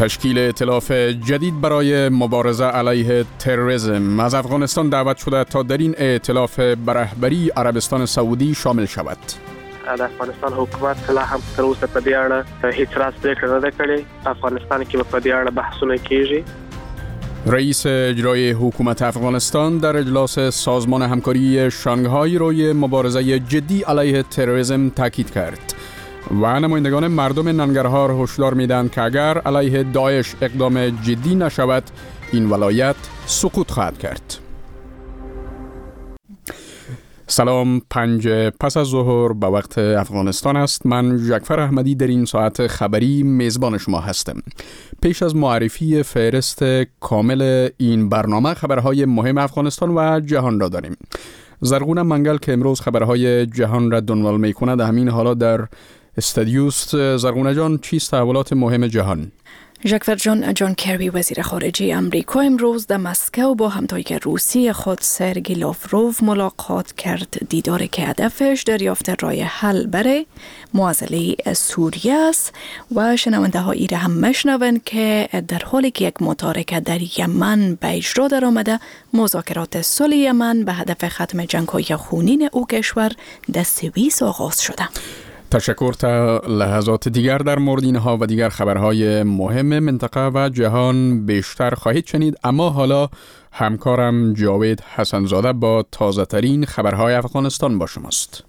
تشکیل ائتلاف جدید برای مبارزه علیه تروریسم از افغانستان دعوت شده تا در این ائتلاف به رهبری عربستان سعودی شامل شود. د افغانستان حکومت لا هم تر اوسه په دې اړه هیڅ راز پریکړه نه ده کړې. افغانستان کې په دې اړه بحثونه کیږي. رئیس اجرایی حکومت افغانستان در اجلاس سازمان همکاری شانگهای روی مبارزه جدی علیه تروریسم تاکید کرد و نمایندگان مردم ننگرهار هشدار میدهند که اگر علیه داعش اقدام جدی نشود این ولایت سقوط خواهد کرد. سلام، 5 پس از ظهر به وقت افغانستان است. من جعفر احمدی در این ساعت خبری میزبان شما هستم. پیش از معرفی فهرست کامل این برنامه خبرهای مهم افغانستان و جهان را داریم. زرغون منگل که امروز خبرهای جهان را دنبال می‌کند همین حالا در استودیوست. زرغونه جان، چیست تحولات مهم جهان؟ ژاکفر جان کری وزیر خارجه امریکا امروز در مسکو با همتای روسی خود سرگی لاوروف ملاقات کرد. دیداری که هدفش دریافت راه حل برای معضله سوریه است و شنونده ها ایره هم مشنوند که در حالی که یک متارکه در یمن به اجرا در آمده، مذاکرات صلح یمن به هدف ختم جنگ‌های خونین او کشور در سوئیس آغاز شده. تشکر. تا لحظات دیگر در مورد اینها و دیگر خبرهای مهم منطقه و جهان بیشتر خواهید شنید، اما حالا همکارم جاوید حسنزاده با تازه ترین خبرهای افغانستان با شماست.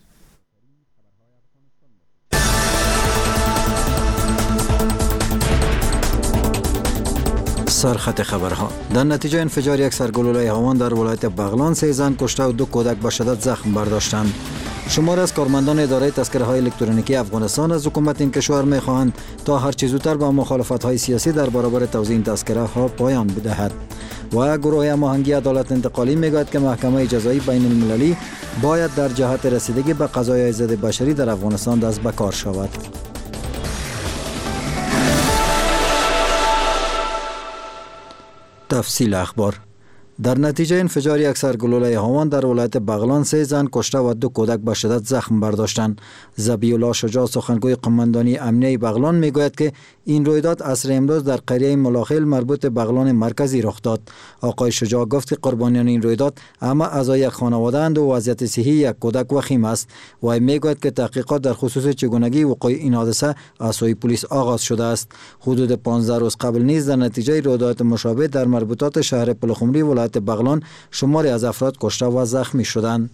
سرخط خبرها: در نتیجه انفجار یک سرگلوله هاون در ولایت بغلان 3 زن کشته و 2 کودک به شدت زخم برداشتند. شمار از کارمندان اداره تذکره‌های الکترونیکی افغانستان از حکومت این کشور می‌خواهند تا هر چه زودتر به مخالفت‌های سیاسی در برابر توزیع این تذکره‌ها پایان بدهد. و گروه هماهنگی عدالت انتقالی می‌گوید که محکمه جزایی بین المللی باید در جهت رسیدگی به قضایای ضد بشری در افغانستان دست به کار شود. تفصیل اخبار: در نتیجه انفجار یک سرگلوله هاون در ولایت بغلان 3 زن کشته و 2 کودک به شدت زخم برداشتند. ذبیح الله شجاع سخنگوی قماندانی امنیه بغلان میگوید که این رویداد عصر امروز در قریه ملاخیل مربوط به بغلان مرکزی رخ داد. آقای شجاع گفت که قربانیان این رویداد همه اعضای یک خانواده اند و وضعیت صحی یک کودک وخیم است. و میگوید که تحقیقات در خصوص چگونگی وقوع این حادثه از سوی پلیس آغاز شده است. حدود 15 روز قبل نیز در نتیجه رویدادات مشابه در مربوطات شهر پلخمری ولایت بغلان شماری از افراد کشته و زخمی شدند.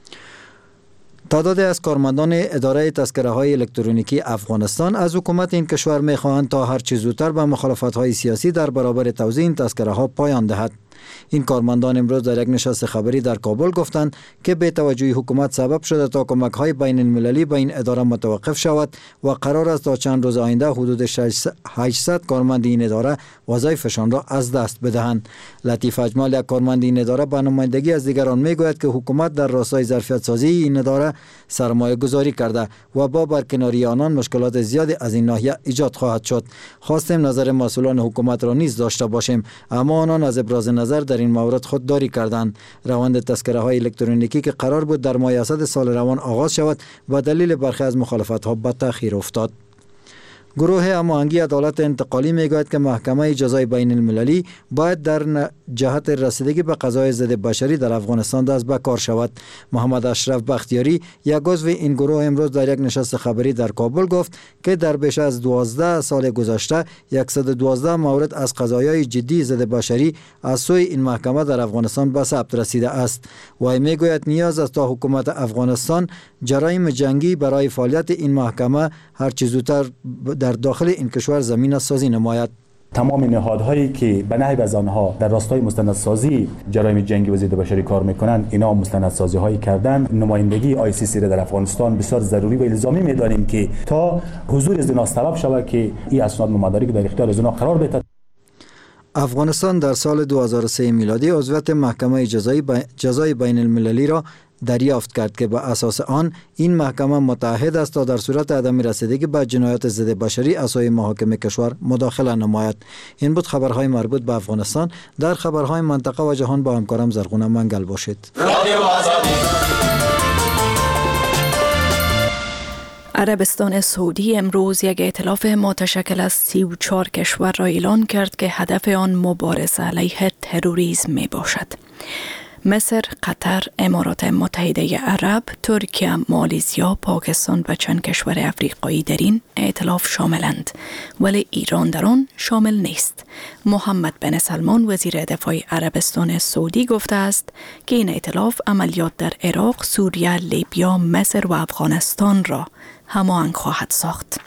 تعدادی از کارمندان اداره تذکره‌های الکترونیکی افغانستان از حکومت این کشور می‌خواهند تا هر چه زودتر به مخالفت‌های سیاسی در برابر توزیع این تذکره‌ها پایان دهد. این کارمندان امروز در یک نشست خبری در کابل گفتند که به توجه حکومت سبب شده تا کمک‌های بین المللی به این اداره متوقف شود و قرار است تا چند روز آینده حدود 800 کارمند این اداره وظایفشان را از دست بدهند. لطیف اجمال، یک کارمند این اداره، به نمایندگی از دیگران میگوید که حکومت در راستای ظرفیت سازی این اداره سرمایه گذاری کرده و با برکناری آنان مشکلات زیادی از این ناحیه ایجاد خواهد شد. خواستیم نظر مسئولان حکومت را نیز داشته باشیم، اما آنان از ابراز نظر در این مورد خودداری کردند. روند تذکره‌های الکترونیکی که قرار بود در ماه اسد سال روان آغاز شود و دلیل برخی از مخالفت‌ها به تأخیر افتاد. گروه هماهنگی عدالت انتقالی میگوید که محکمه جزای بین المللی باید در جهت رسیدگی به قضایای ضد بشری در افغانستان دست به کار شود. محمد اشرف بختیاری، یک عضو این گروه، امروز در یک نشست خبری در کابل گفت که در بیش از 12 سال گذشته 112 مورد از قضایای جدی ضد بشری از سوی این محکمه در افغانستان به ثبت رسیده است. و میگوید نیاز است تا حکومت افغانستان جرایم جنگی برای فعالیت این محکمه هر چه زودتر در داخل این کشور زمینه سازی نماید. تمام نهادهایی که به نحو از آنها در راستای مستندسازی جرایم جنگی و ضد بشری کار میکنند، اینا مستندسازی هایی کردن. نمایندگی ICC را در افغانستان بسیار ضروری و الزامی میدانیم که تا حضور از اینا سبب شود که این اسناد و مدارک در اختیار از اینا قرار بده. افغانستان در سال 2003 میلادی عضویت محکمه جزای بین المللی را دریافت کرد که به اساس آن این محکمه متعهد است تا در صورت عدم رسیدگی به جنایات ضد بشری از سوی محاکم کشور مداخله نماید. این بود خبرهای مربوط به افغانستان. در خبرهای منطقه و جهان با همکارم زرغون منگل باشید. عربستان سعودی امروز یک ائتلاف متشکل از 34 کشور را اعلان کرد که هدف آن مبارزه علیه تروریسم می باشد. مصر، قطر، امارات متحده عرب، ترکیه، مالزیا، پاکستان و چند کشور افریقایی در این ائتلاف شاملند، ولی ایران در آن شامل نیست. محمد بن سلمان وزیر دفاع عربستان سعودی گفته است که این ائتلاف عملیات در عراق، سوریه، لیبیا، مصر و افغانستان را هماهنگ خواهد ساخت.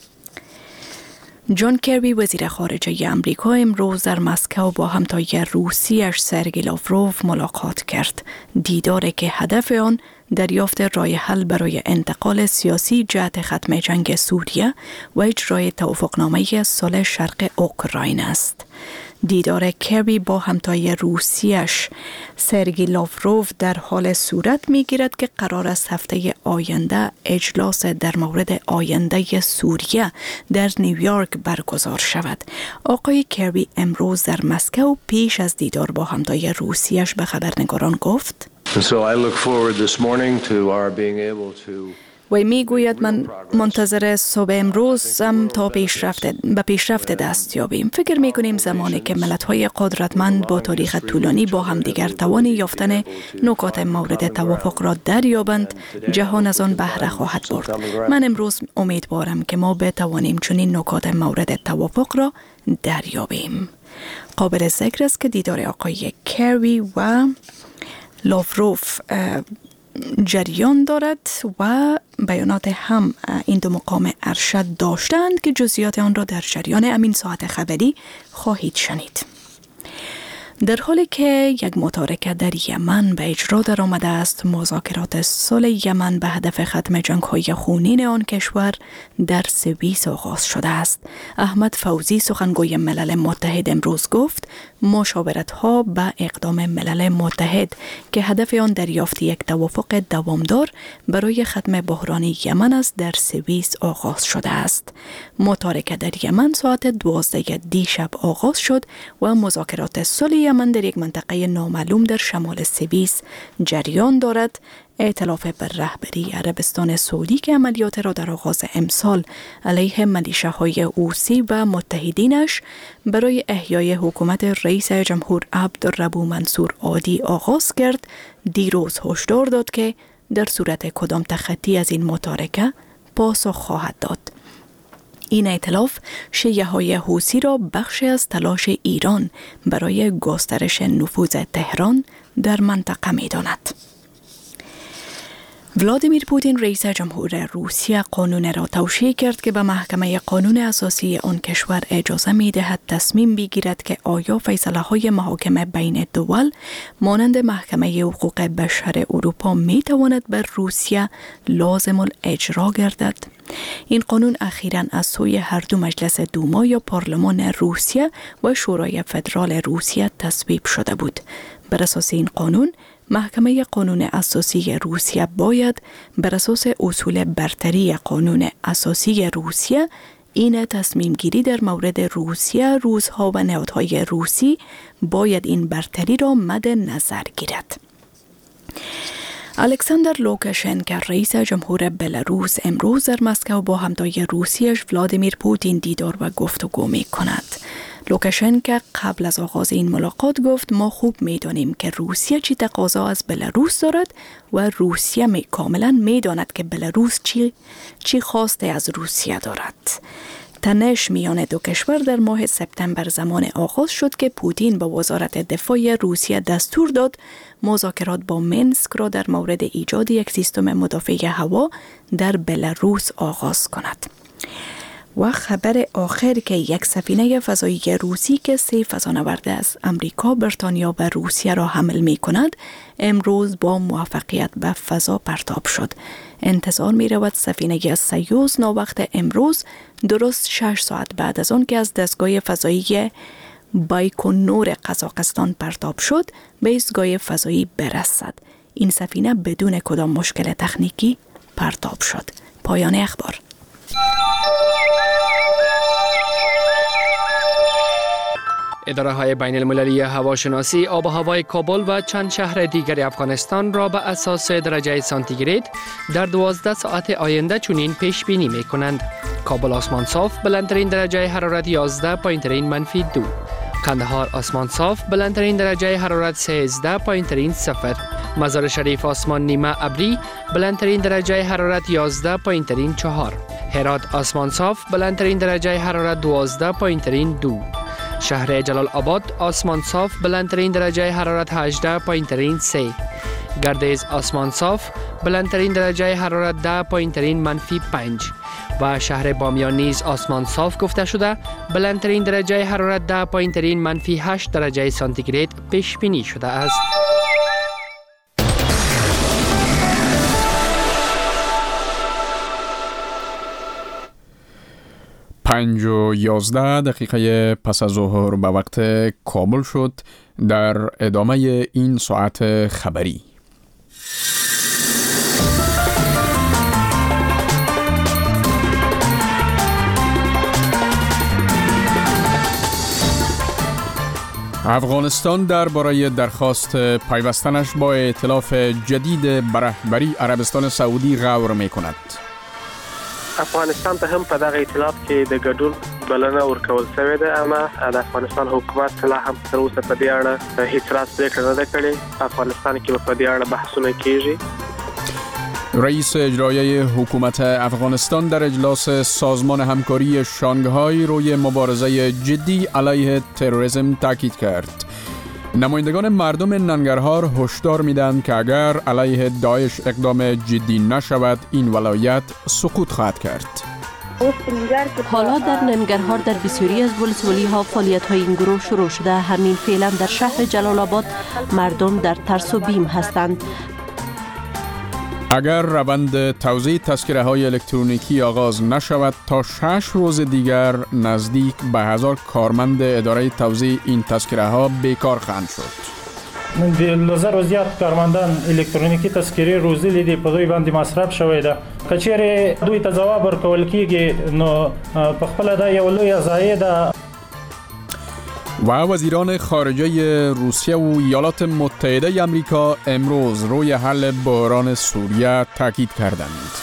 جان کربی وزیر خارجه امریکا امروز در مسکو با همتای روسیش سرگئی لاوروف ملاقات کرد. دیداری که هدف آن دریافت راه حل برای انتقال سیاسی جهت ختم جنگ سوریه و اجرای توافقنامه صلح شرق اوکراین است. دیدار کربی با همتای روسیش سرگئی لاوروف در حال صورت می‌گیرد که قرار است هفته آینده اجلاس در مورد آینده سوریه در نیویورک برگزار شود. آقای کربی امروز در مسکو پیش از دیدار با همتای روسیش به خبرنگاران گفت: و میگوید من منتظر صبح امروزم تا به پیشرفت دست یابیم. فکر میکنیم زمانی که ملت‌های قدرتمند با تاریخ طولانی با همدیگر توان یافتن نکات مورد توافق را دریابند، جهان از آن بهره خواهد برد. من امروز امیدوارم که ما بتوانیم چنین نکات مورد توافق را دریابیم. قابل ذکر است که دیدار آقای کربی و لاوروف جریان دارد و بیانات هم این دو مقام ارشد داشتند که جزئیات آن را در جریان همین ساعت خبری خواهید شنید. در حالی که یک متارکه در یمن به اجرا در آمده است، مذاکرات صلح یمن به هدف ختم جنگ‌های خونین آن کشور در سوئیس آغاز شده است. احمد فوزی سخنگوی ملل متحد امروز گفت مشاورت‌ها به اقدام ملل متحد که هدف آن دریافت یک توافق دوامدار برای ختم بحران یمن است در سوئیس آغاز شده است. متارکه در یمن ساعت 12 دیشب آغاز شد و مذاکرات صلح یمن در یک منطقه نامعلوم در شمال سوئیس جریان دارد. ائتلاف بر رهبری عربستان سعودی که عملیات را در آغاز امسال علیه میلیشیاهای حوثی و متحدینش برای احیای حکومت رئیس جمهور عبدالربو منصور هادی آغاز کرد، دیروز هشدار داد که در صورت کدام تخطی از این متارکه پاسخ خواهد داد. این ائتلاف شیعه‌های حوثی را بخشی از تلاش ایران برای گسترش نفوذ تهران در منطقه می‌داند. ولادیمیر پوتین رئیس جمهور روسیه قانون را توشیح کرد که به محکمه قانون اساسی آن کشور اجازه می‌دهد تصمیم بگیرد که آیا فیصله‌های محاکم بین دول مانند محکمه حقوق بشر اروپا می‌تواند بر روسیه لازم الاجرا گردد. این قانون اخیراً از سوی هر دو مجلس دوما یا پارلمان روسیه و شورای فدرال روسیه تصویب شده بود. بر اساس این قانون محکمه قانون اساسی روسیه باید بر اساس اصول برتری قانون اساسی روسیه این تصمیم گیری در مورد روسیه، روس‌ها و نهادهای روسی باید این برتری را مد نظر گیرد. الکساندر لوکاشنکو رئیس جمهور بلاروس امروز در مسکو با همتای روسیش ولادیمیر پوتین دیدار و گفتگو می کند. لوکاشنکو قبل از آغاز این ملاقات گفت ما خوب می‌دانیم که روسیه چی تقاضا از بلاروس دارد و روسیه کاملا می‌داند که بلاروس چی خواسته از روسیه دارد. تنش میان دو کشور در ماه سپتامبر زمان آغاز شد که پوتین به وزارت دفاع روسیه دستور داد مذاکرات با منسک را در مورد ایجاد یک سیستم مدافع هوا در بلاروس آغاز کند. و خبر آخر که یک سفینه فضایی روسی که 3 فضانورد از امریکا، بریتانیا و روسیه را حمل می کند امروز با موفقیت به فضا پرتاب شد. انتظار می رود سفینه سیوز ناوقت امروز درست 6 ساعت بعد از آن که از دستگاه فضایی بایکونور قزاقستان پرتاب شد به ایستگاه فضایی برسد. این سفینه بدون کدام مشکل تکنیکی پرتاب شد. پایان اخبار. اداره‌های بین‌المللی هواشناسی آب و هوای کابل و چند شهر دیگر افغانستان را به اساس درجه سانتیگراد در 12 ساعت آینده چنین پیش بینی می‌کنند. کابل آسمان صاف بلندترین درجه حرارت 11 پایین‌ترین منفی 2. قندهار آسمان صاف بلندترین درجه حرارت 13 پایین‌ترین 0. مزار شریف آسمان نیمه ابری بلندترین درجه حرارت 11 پایین‌ترین 4. هرات آسمان صاف بلندترین درجه حرارت 12 پایین‌ترین 2. شهر جلال آباد آسمان صاف بلندترین درجه حرارت 18 پایین‌ترین 3. گردیز آسمان صاف بلندترین درجه حرارت 10 پایین‌ترین منفی 5 و شهر بامیان نیز آسمان صاف گفته شده بلندترین درجه حرارت 10 پایین‌ترین منفی 8 درجه سانتیگراد پیش بینی شده است. 5:11 پس از ظهر به وقت کابل شد. در ادامه این ساعت خبری افغانستان درباره درخواست پیوستنش با ائتلاف جدید به رهبری عربستان سعودی غور می‌کند. افغانستان ته هم په دغه ائتلاف کې د ګډون بلنه ورکول شوې ده، اما د افغانستان حکومت لا هم تر اوسه په دې اړه هیڅ راست پریکړه نه ده کړې. افغانستان کې په دې اړه بحثونه کیږي. رئیس اجرایی حکومت افغانستان در اجلاس سازمان همکاری شانگهای روی مبارزه جدی علیه تروریسم تاکید کرد. نمایندگان مردم ننگرهار هشدار می‌دهند که اگر علیه داعش اقدام جدی نشود این ولایت سقوط خواهد کرد. حالا در ننگرهار در بسیاری از ولسوالی‌ها فعالیت‌های این گروه شروع شده. همین فعلا در شهر جلال آباد مردم در ترس و بیم هستند. اگر روند توزیع تذکره‌های الکترونیکی آغاز نشود تا 6 روز دیگر نزدیک به 1000 کارمند اداره توزیع این تذکره‌ها بیکار خواهند شد. من د لزر زیات کارمندان الکترونیکی تذکره روزي لیدي په دوی باندې مصرف شوی ده. کچېره دوی ته جواب ورکول کیږي نو په خپل دا یو لوی ضایع ده. و وزیران خارجه روسیه و ایالات متحده آمریکا امروز روی حل بحران سوریه تاکید کردند.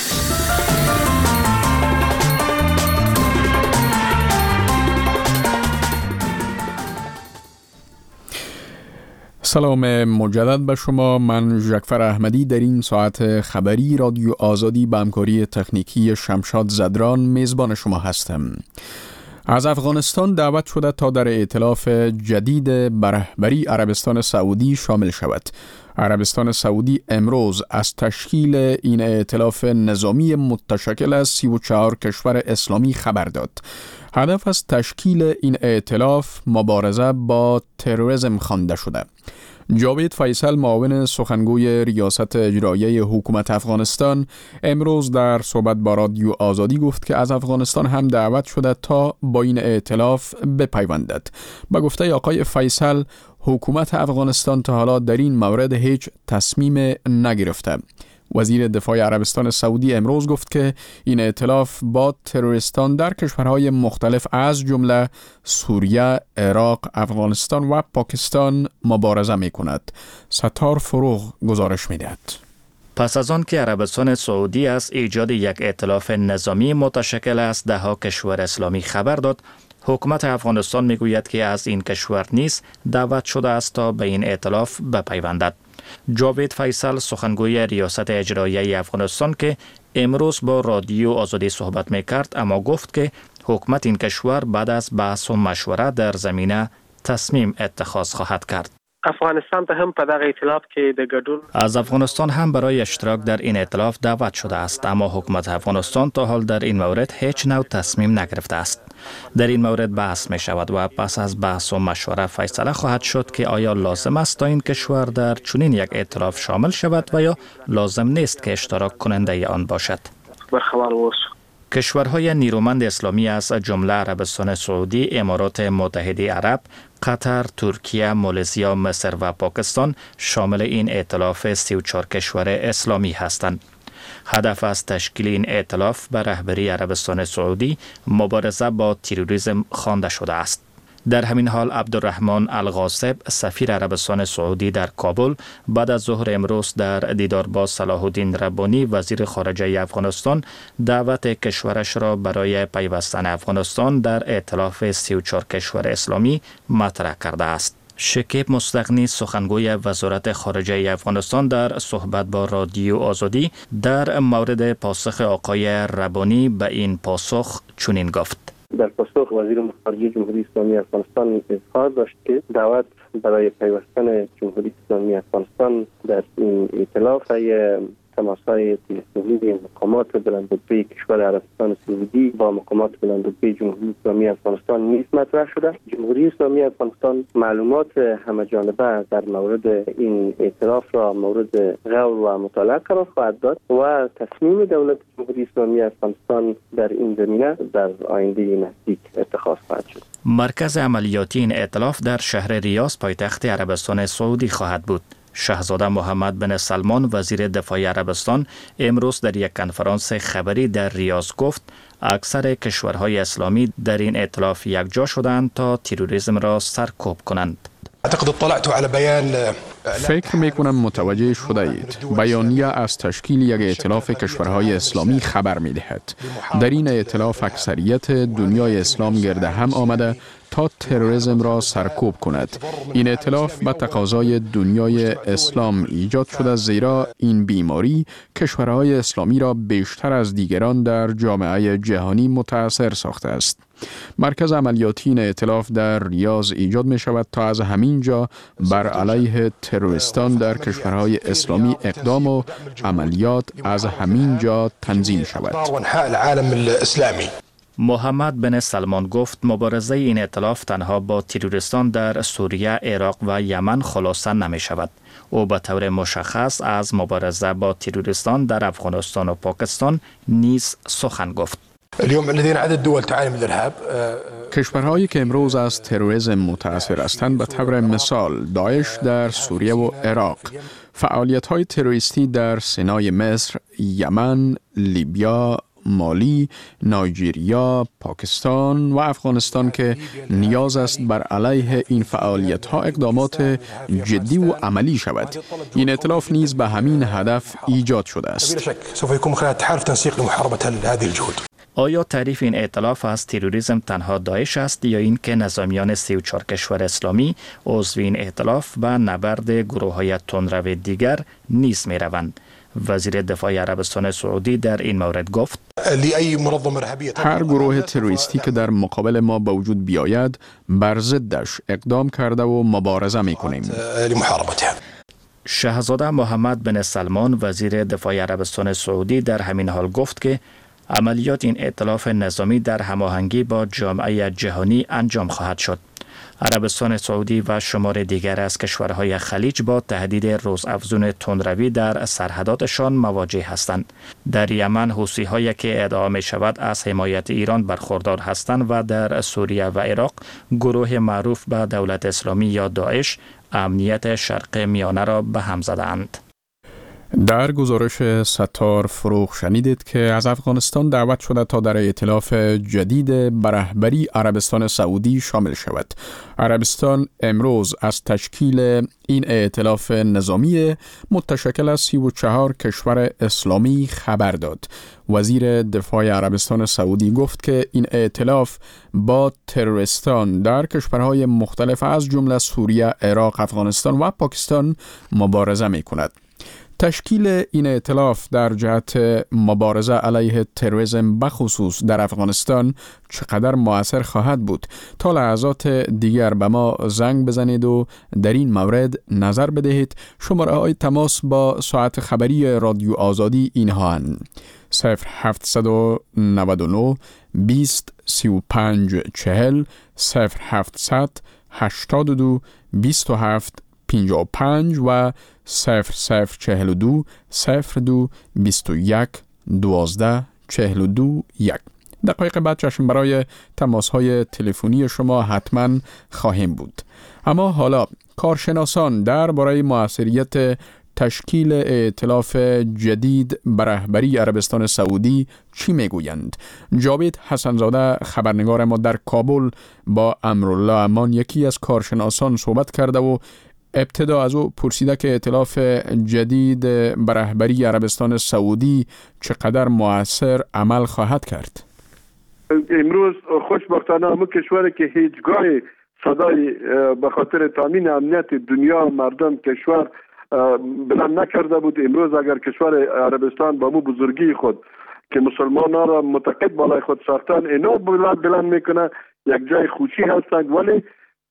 سلام مجدد به شما. من ژکفر احمدی در این ساعت خبری رادیو آزادی با همکاری تکنیکی شمشاد زدران میزبان شما هستم. از افغانستان دعوت شده تا در ائتلاف جدید به رهبری عربستان سعودی شامل شود. عربستان سعودی امروز از تشکیل این ائتلاف نظامی متشکل از 34 کشور اسلامی خبر داد. هدف از تشکیل این ائتلاف مبارزه با تروریسم خوانده شده. جاوید فیصل معاون سخنگوی ریاست اجرایی حکومت افغانستان امروز در صحبت با رادیو آزادی گفت که از افغانستان هم دعوت شده تا با این ائتلاف بپیوندد. با گفته آقای فیصل حکومت افغانستان تا حالا در این مورد هیچ تصمیم نگرفته. وزیر دفاع عربستان سعودی امروز گفت که این ائتلاف با تروریستان در کشورهای مختلف از جمله سوریه، عراق، افغانستان و پاکستان مبارزه می کند. ستار فروغ گزارش می دهد. پس از آن که عربستان سعودی از ایجاد یک ائتلاف نظامی متشکل از 10 کشور اسلامی خبر داد، حکومت افغانستان می گوید که از این کشور نیز دعوت شده است تا به این ائتلاف بپیوندد. جاوید فیصل سخنگوی ریاست اجرایی افغانستان که امروز با رادیو آزادی صحبت میکرد اما گفت که حکومت این کشور بعد از بحث و مشوره در زمینه تصمیم اتخاذ خواهد کرد. افغانستان ته هم په دغه ائتلاف کې د ګډون از افغانستان هم برای اشتراک در این ائتلاف دعوت شده است، اما حکومت افغانستان تا حال در این مورد هیچ نوع تصمیم نگرفته است. در این مورد بحث می شود و پس از بحث و مشوره فیصله خواهد شد که آیا لازم است تا این کشور در چنین یک ائتلاف شامل شود و یا لازم نیست که اشتراک کننده آن باشد. کشورهای نیرومند اسلامی از جمله عربستان سعودی، امارات متحده عرب، قطر، ترکیه، مالزیا، مصر و پاکستان شامل این ائتلاف 34 کشور اسلامی هستند. هدف از تشکیل این ائتلاف به رهبری عربستان سعودی مبارزه با تروریسم خوانده شده است. در همین حال عبدالرحمن الغاصب سفیر عربستان سعودی در کابل بعد از ظهر امروز در دیدار با صلاح الدین ربانی وزیر خارجه افغانستان دعوت کشورش را برای پیوستن افغانستان در ائتلاف 34 کشور اسلامی مطرح کرده است. شکیب مستغنی سخنگوی وزارت خارجه افغانستان در صحبت با رادیو آزادی در مورد پاسخ آقای ربانی به این پاسخ چنین گفت: در پاسخ وزیر خارجه جمهوری اسلامی افغانستان اظهار داشت که دعوت برای پیوستن جمهوری اسلامی افغانستان در این ائتلاف تماس‌های تلفنی مقامات بلندرتبه کشور عربستان سعودی با مقامات بلندرتبه جمهوری اسلامی افغانستان نیز مطرح شده. جمهوری اسلامی افغانستان معلومات همه‌جانبه در مورد این ائتلاف را مورد غور و مطالعه قرار خواهد داد و تصمیم دولت جمهوری اسلامی افغانستان در این زمینه در آینده نزدیک اتخاذ خواهد شد. مرکز عملیاتی این ائتلاف در شهر ریاض پایتخت عربستان سعودی خواهد بود. شاهزاده محمد بن سلمان وزیر دفاع عربستان امروز در یک کنفرانس خبری در ریاض گفت اکثر کشورهای اسلامی در این ائتلاف یکجا شدند تا تروریسم را سرکوب کنند. فکر میکنم متوجه شده اید. بیانیه از تشکیل یک ائتلاف کشورهای اسلامی خبر میدهد. در این ائتلاف اکثریت دنیای اسلام گرد هم آمده تا تروریسم را سرکوب کند. این ائتلاف به تقاضای دنیای اسلام ایجاد شده، زیرا این بیماری کشورهای اسلامی را بیشتر از دیگران در جامعه جهانی متاثر ساخته است. مرکز عملیاتی این ائتلاف در ریاض ایجاد می شود تا از همین جا بر علیه تروریستان در کشورهای اسلامی اقدام و عملیات از همین جا تنظیم شود. محمد بن سلمان گفت مبارزه این ائتلاف تنها با تروریستان در سوریه، عراق و یمن خلاصه نمی شود. او به طور مشخص از مبارزه با تروریستان در افغانستان و پاکستان نیز سخن گفت. کشورهایی که امروز از تروریسم متاثر هستند به طور مثال داعش در سوریه و عراق، فعالیت‌های تروریستی در سینای مصر، یمن، لیبیا، مالی، نایجریا، پاکستان و افغانستان که نیاز است بر علیه این فعالیت‌ها اقدامات جدی و عملی شود. این ائتلاف نیز به همین هدف ایجاد شده است. آیا تعریف این ائتلاف از تروریسم تنها داعش است یا این که نظامیان 34 کشور اسلامی عضو این ائتلاف به نبرد گروه‌های تندرو دیگر نیز می‌روند؟ وزیر دفاع عربستان سعودی در این مورد گفت هر گروه تروریستی که در مقابل ما به وجود بیاید بر ضدش اقدام کرده و مبارزه می‌کنیم. شاهزاده محمد بن سلمان وزیر دفاع عربستان سعودی در همین حال گفت که عملیات این ائتلاف نظامی در هماهنگی با جامعه جهانی انجام خواهد شد. عربستان سعودی و شمار دیگر از کشورهای خلیج با تهدید روزافزون تندروی در سرحداتشان مواجه هستند. در یمن حوثی‌هایی که ادعا می شود از حمایت ایران برخوردار هستند و در سوریه و عراق گروه معروف به دولت اسلامی یا داعش امنیت شرق میانه را به هم زدند. در گزارش ستار فروغ شنیدید که از افغانستان دعوت شده تا در ائتلاف جدید به رهبری عربستان سعودی شامل شود. عربستان امروز از تشکیل این ائتلاف نظامی متشکل از 34 کشور اسلامی خبر داد. وزیر دفاع عربستان سعودی گفت که این ائتلاف با تروریستان در کشورهای مختلف از جمله سوریه، عراق، افغانستان و پاکستان مبارزه می کند. تشکیل این ائتلاف در جهت مبارزه علیه تروریسم بخصوص در افغانستان چقدر مؤثر خواهد بود؟ تا لحظات دیگر به ما زنگ بزنید و در این مورد نظر بدهید. شماره های تماس با ساعت خبری رادیو آزادی اینها هستند: 0799 20 35 40 0700 82 27 55 و 0042 02 21 12 42 1. دقایق بعد چشم برای تماس‌های تلفنی شما حتما خواهیم بود. اما حالا کارشناسان درباره موثریت تشکیل ائتلاف جدید به رهبری عربستان سعودی چی میگویند؟ جاوید حسنزاده خبرنگار ما در کابل با امرالله امان یکی از کارشناسان صحبت کرده و ابتدا از او پرسیده که ائتلاف جدید به رهبری عربستان سعودی چقدر مؤثر عمل خواهد کرد. امروز خوشبختانه همون کشوری که هیچگاه صدای به خاطر تامین امنیت دنیا مردم کشور بلند نکرده بود، امروز اگر کشور عربستان با مو بزرگی خود که مسلمان ها را متقید بالای خود ساختن اینا بلند میکنه، یک جای خوشی هستند. ولی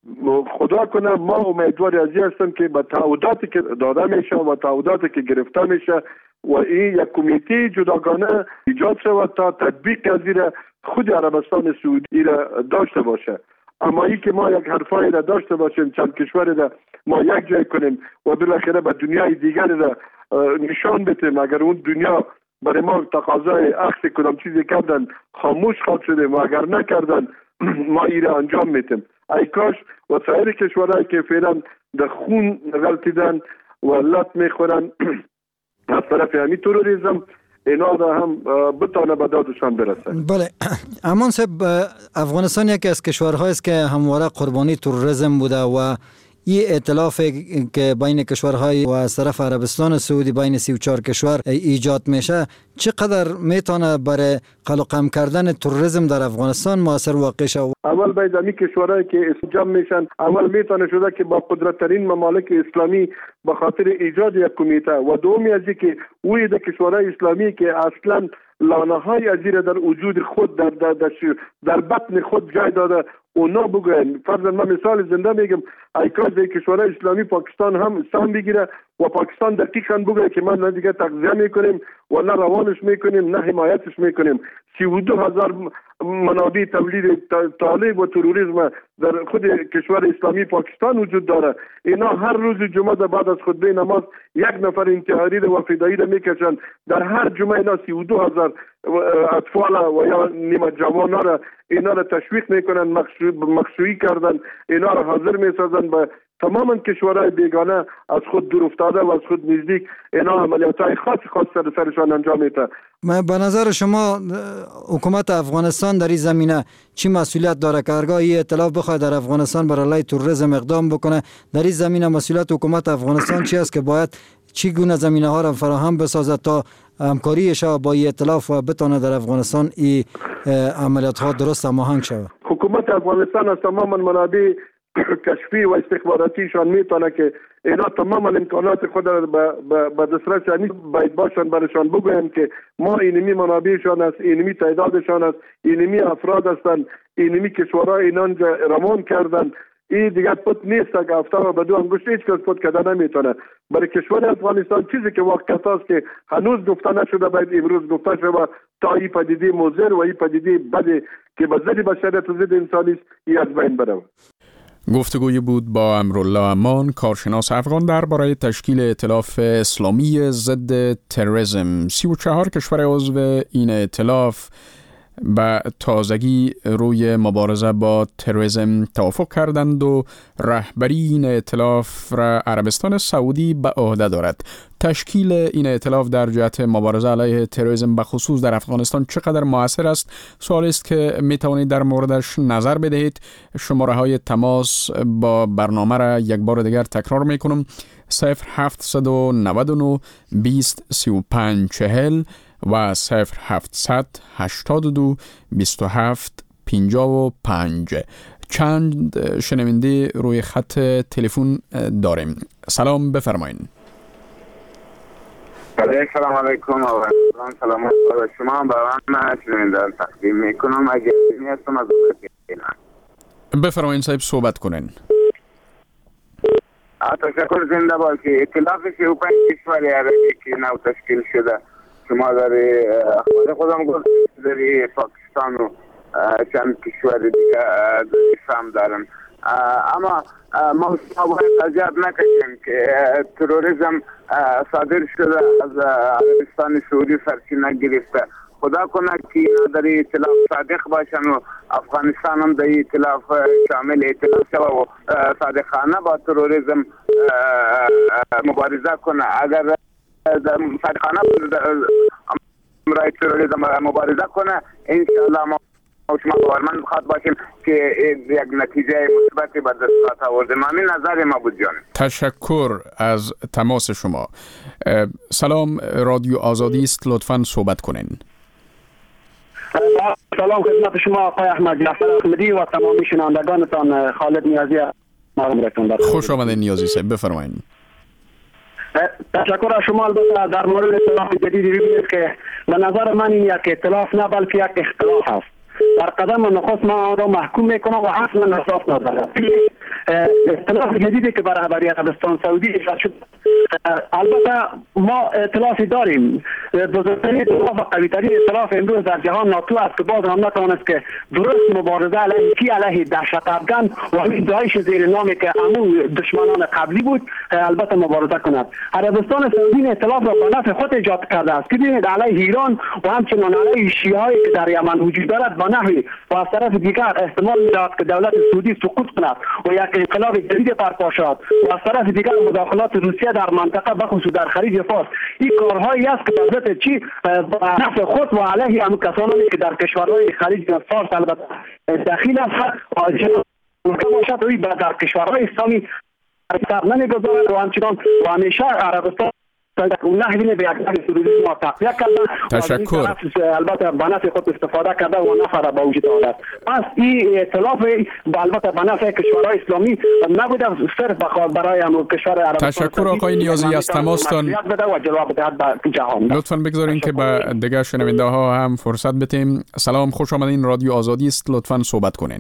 خدا کنه ما امیدوار ازی هستم که با تعهداتی که داده میشه و تعهداتی که گرفته میشه و این یک کمیته جداگانه ایجاد شود تا تطبیق از خود عربستان سعودی را داشته باشه. اما ای که ما یک حرفایی را داشته باشیم، چند کشوری را ما یک جای کنیم و بالاخره به دنیای دیگر را نشان بدیم، اگر اون دنیا برای ما تقاضای عکس کدام چیزی کردن خاموش خواهد شده و اگر نکردن ما ای را انجام میتیم. ای کاش و سایر کشورهایی که فعلا در خون غلطیدن و لط میخورن از طرف همین تروریسم اینا را هم بتانه به دادشان برسن. بله، امان صاحب، افغانستان یکی از کشورهایی است که همواره قربانی تروریسم بوده و این ائتلاف که بین کشورهای و از طرف عربستان سعودی بین 34 کشور ایجاد میشه چقدر میتونه برای قلقم کردن تروریسم در افغانستان موثر واقع شه؟ اول باید امی کشورهایی که جمع میشن اول میتونه شده که با قدرتترین ممالک اسلامی به خاطر ایجاد یک کمیته و دومی از که اوی در کشورهای اسلامی که اصلا لانه های ازیر در وجود خود در بطن خود جای داده اونا بگوین. فرضاً من مثال زنده میگم، ای کاش در کشورهای اسلامی پاکستان هم سهم بگیره و پاکستان دقیقاً بگه که من نه دیگه تغذیه میکنیم و نه روانش میکنیم نه حمایتش میکنیم. 32,000 منابع تولید طالب و تروریسم در خود کشور اسلامی پاکستان وجود داره. اینا هر روز جمعه بعد از خطبه نماز یک نفر انتحاری و فدایی را میکشن. در هر جمعه اینا 32,000 اطفال و یا نیمه جوان را اینا را تشویق میکنن، مخشویی کردن، اینا را حاضر میسازن به تماما کشورهای بیگانه از خود دور افتاده و از خود نزدیک اینا عملیاتهای خاص سرشان انجام میده. به نظر شما حکومت افغانستان در این زمینه چی مسئولیت داره که هرگاه این ائتلاف بخواد در افغانستان برای علیه تروریسم اقدام بکنه؟ در این زمینه مسئولیت حکومت افغانستان چی است که باید چی گونه زمینه ها را فراهم بسازد تا همکاریش با این ائتلاف و بتونه در افغانستان این عملیات ها درست هماهنگ شود؟ حکومت افغانستان از تمام منابع کشفی و استخباراتیشان میتونه که اینا تمام امکانات خود را به دسترس باید باشن برشان بگوین که ما اینمی منابعشان است، اینمی تعدادشان است، اینمی افراد هستند، اینمی کشورها اینانجا رمان کردن. این دیگه پت نیست که افتار به دو انگشت هیچ کس پت کده نمیتونه. برای کشور افغانستان چیزی که واقعیت است که هنوز گفته نشده باید امروز گفته شود تا این پدیده مضر و این پدیده بده که به ضد بشریت و ضد انسانی است این از بین بره. گفتگوی بود با امرالله امان، کارشناس افغان درباره تشکیل ائتلاف اسلامی ضد تروریسم. 34 کشور عضو این ائتلاف به تازگی روی مبارزه با تروریسم توافق کردند و رهبری این ائتلاف را عربستان سعودی به عهده دارد. تشکیل این ائتلاف در جهت مبارزه علیه تروریسم به خصوص در افغانستان چقدر مؤثر است؟ سوالی است که می توانید در موردش نظر بدهید. شماره های تماس با برنامه را یک بار دیگر تکرار می کنم: 0799 20 35 40 و 0700 82 27 55. چند شنونده روی خط تلفن داریم. سلام، بفرمایید. سلام علیکم و سلامت با شما. با من شنونده تقدیم میکنم. اگر نیستم از بفرمایید صاحب، صحبت کنین. تشکر. زنده باشی. ائتلاف 35 کشور عربی که نو تشکیل شده، شما در خودم گفت در پاکستان و چند کشور دیگه سهم دارن، اما ما باید اذیت نکشیم که تروریسم صادر شده از عربستان سعودی سرچینه گرفته خدا کنه که در ائتلاف صادق باشن و افغانستان هم در ائتلاف شامل ائتلاف شود و صادقانه با تروریسم مبارزه کنه. اگر صادقانه برای تروریسم مبارزه کنه انشاءالله ما شما باورمند خواهد باشیم که یک نتیجه مثبتی به دست آورده. همین نظر ما بود جان. تشکر از تماس شما. سلام، رادیو آزادی است، لطفاً صحبت کنین. سلام خدمت شما آقای احمد جعفر احمدی و تمامی شنوندگانتان. خالد نیازی خوش آمدین نیازی صاحب، بفرمایید. تشکر از شما. البته در مورد ائتلاف جدید ببینید که به نظر من این یک ائتلاف نه بلکه یک اختلاف است. در قدم نخست ما آن را محکوم میکنم و اصلا اساس ندارد. ائتلاف جدیدی که برای عربستان سعودی ایجاد شد، البته ما ائتلافی داریم. بزرگترین ائتلاف و قوی‌ترین ائتلاف امروز در جهان ناتو است که باز هم نتوانست که درست مبارزه علیه دهشت افغان و این داعش زیر نامی که همون دشمنان قبلی بود البته مبارزه کند. عربستان سعودی ائتلاف را به نفع خود ایجاد کرده است که ببینید علیه ایران و همچنین علیه شیعه‌ای که در یمن وجود دارد به نحوی و از طرف دیگر احتمال می‌دهد که دولت سعودی سقوط کند و یک انقلاب جدید برپا شود و از طرف دیگر مداخلات روسیه در منطقه بخصوص در خلیج فارس. این کارهایی است که به ضد چی به نفع خود و علیه همون کسانی که در کشورهای خلیج فارس البته دخیل است ممکن باشد روی در کشورهای اسلامی اثر نمی‌گذارد و همچنان و همیشه عربستان تشکر. البته به نفع خود استفاده کرده و نفع را به وجود آورد. پس این ائتلاف البته به نفع کشورهای اسلامی نبوده، صرف برای کشور عربستان. تشکر آقای نیازی از تماستان. لطفاً بگذارین که به دیگر شنونده ها هم فرصت بدیم. سلام، خوش آمدین، رادیو آزادی است، لطفاً صحبت کنین.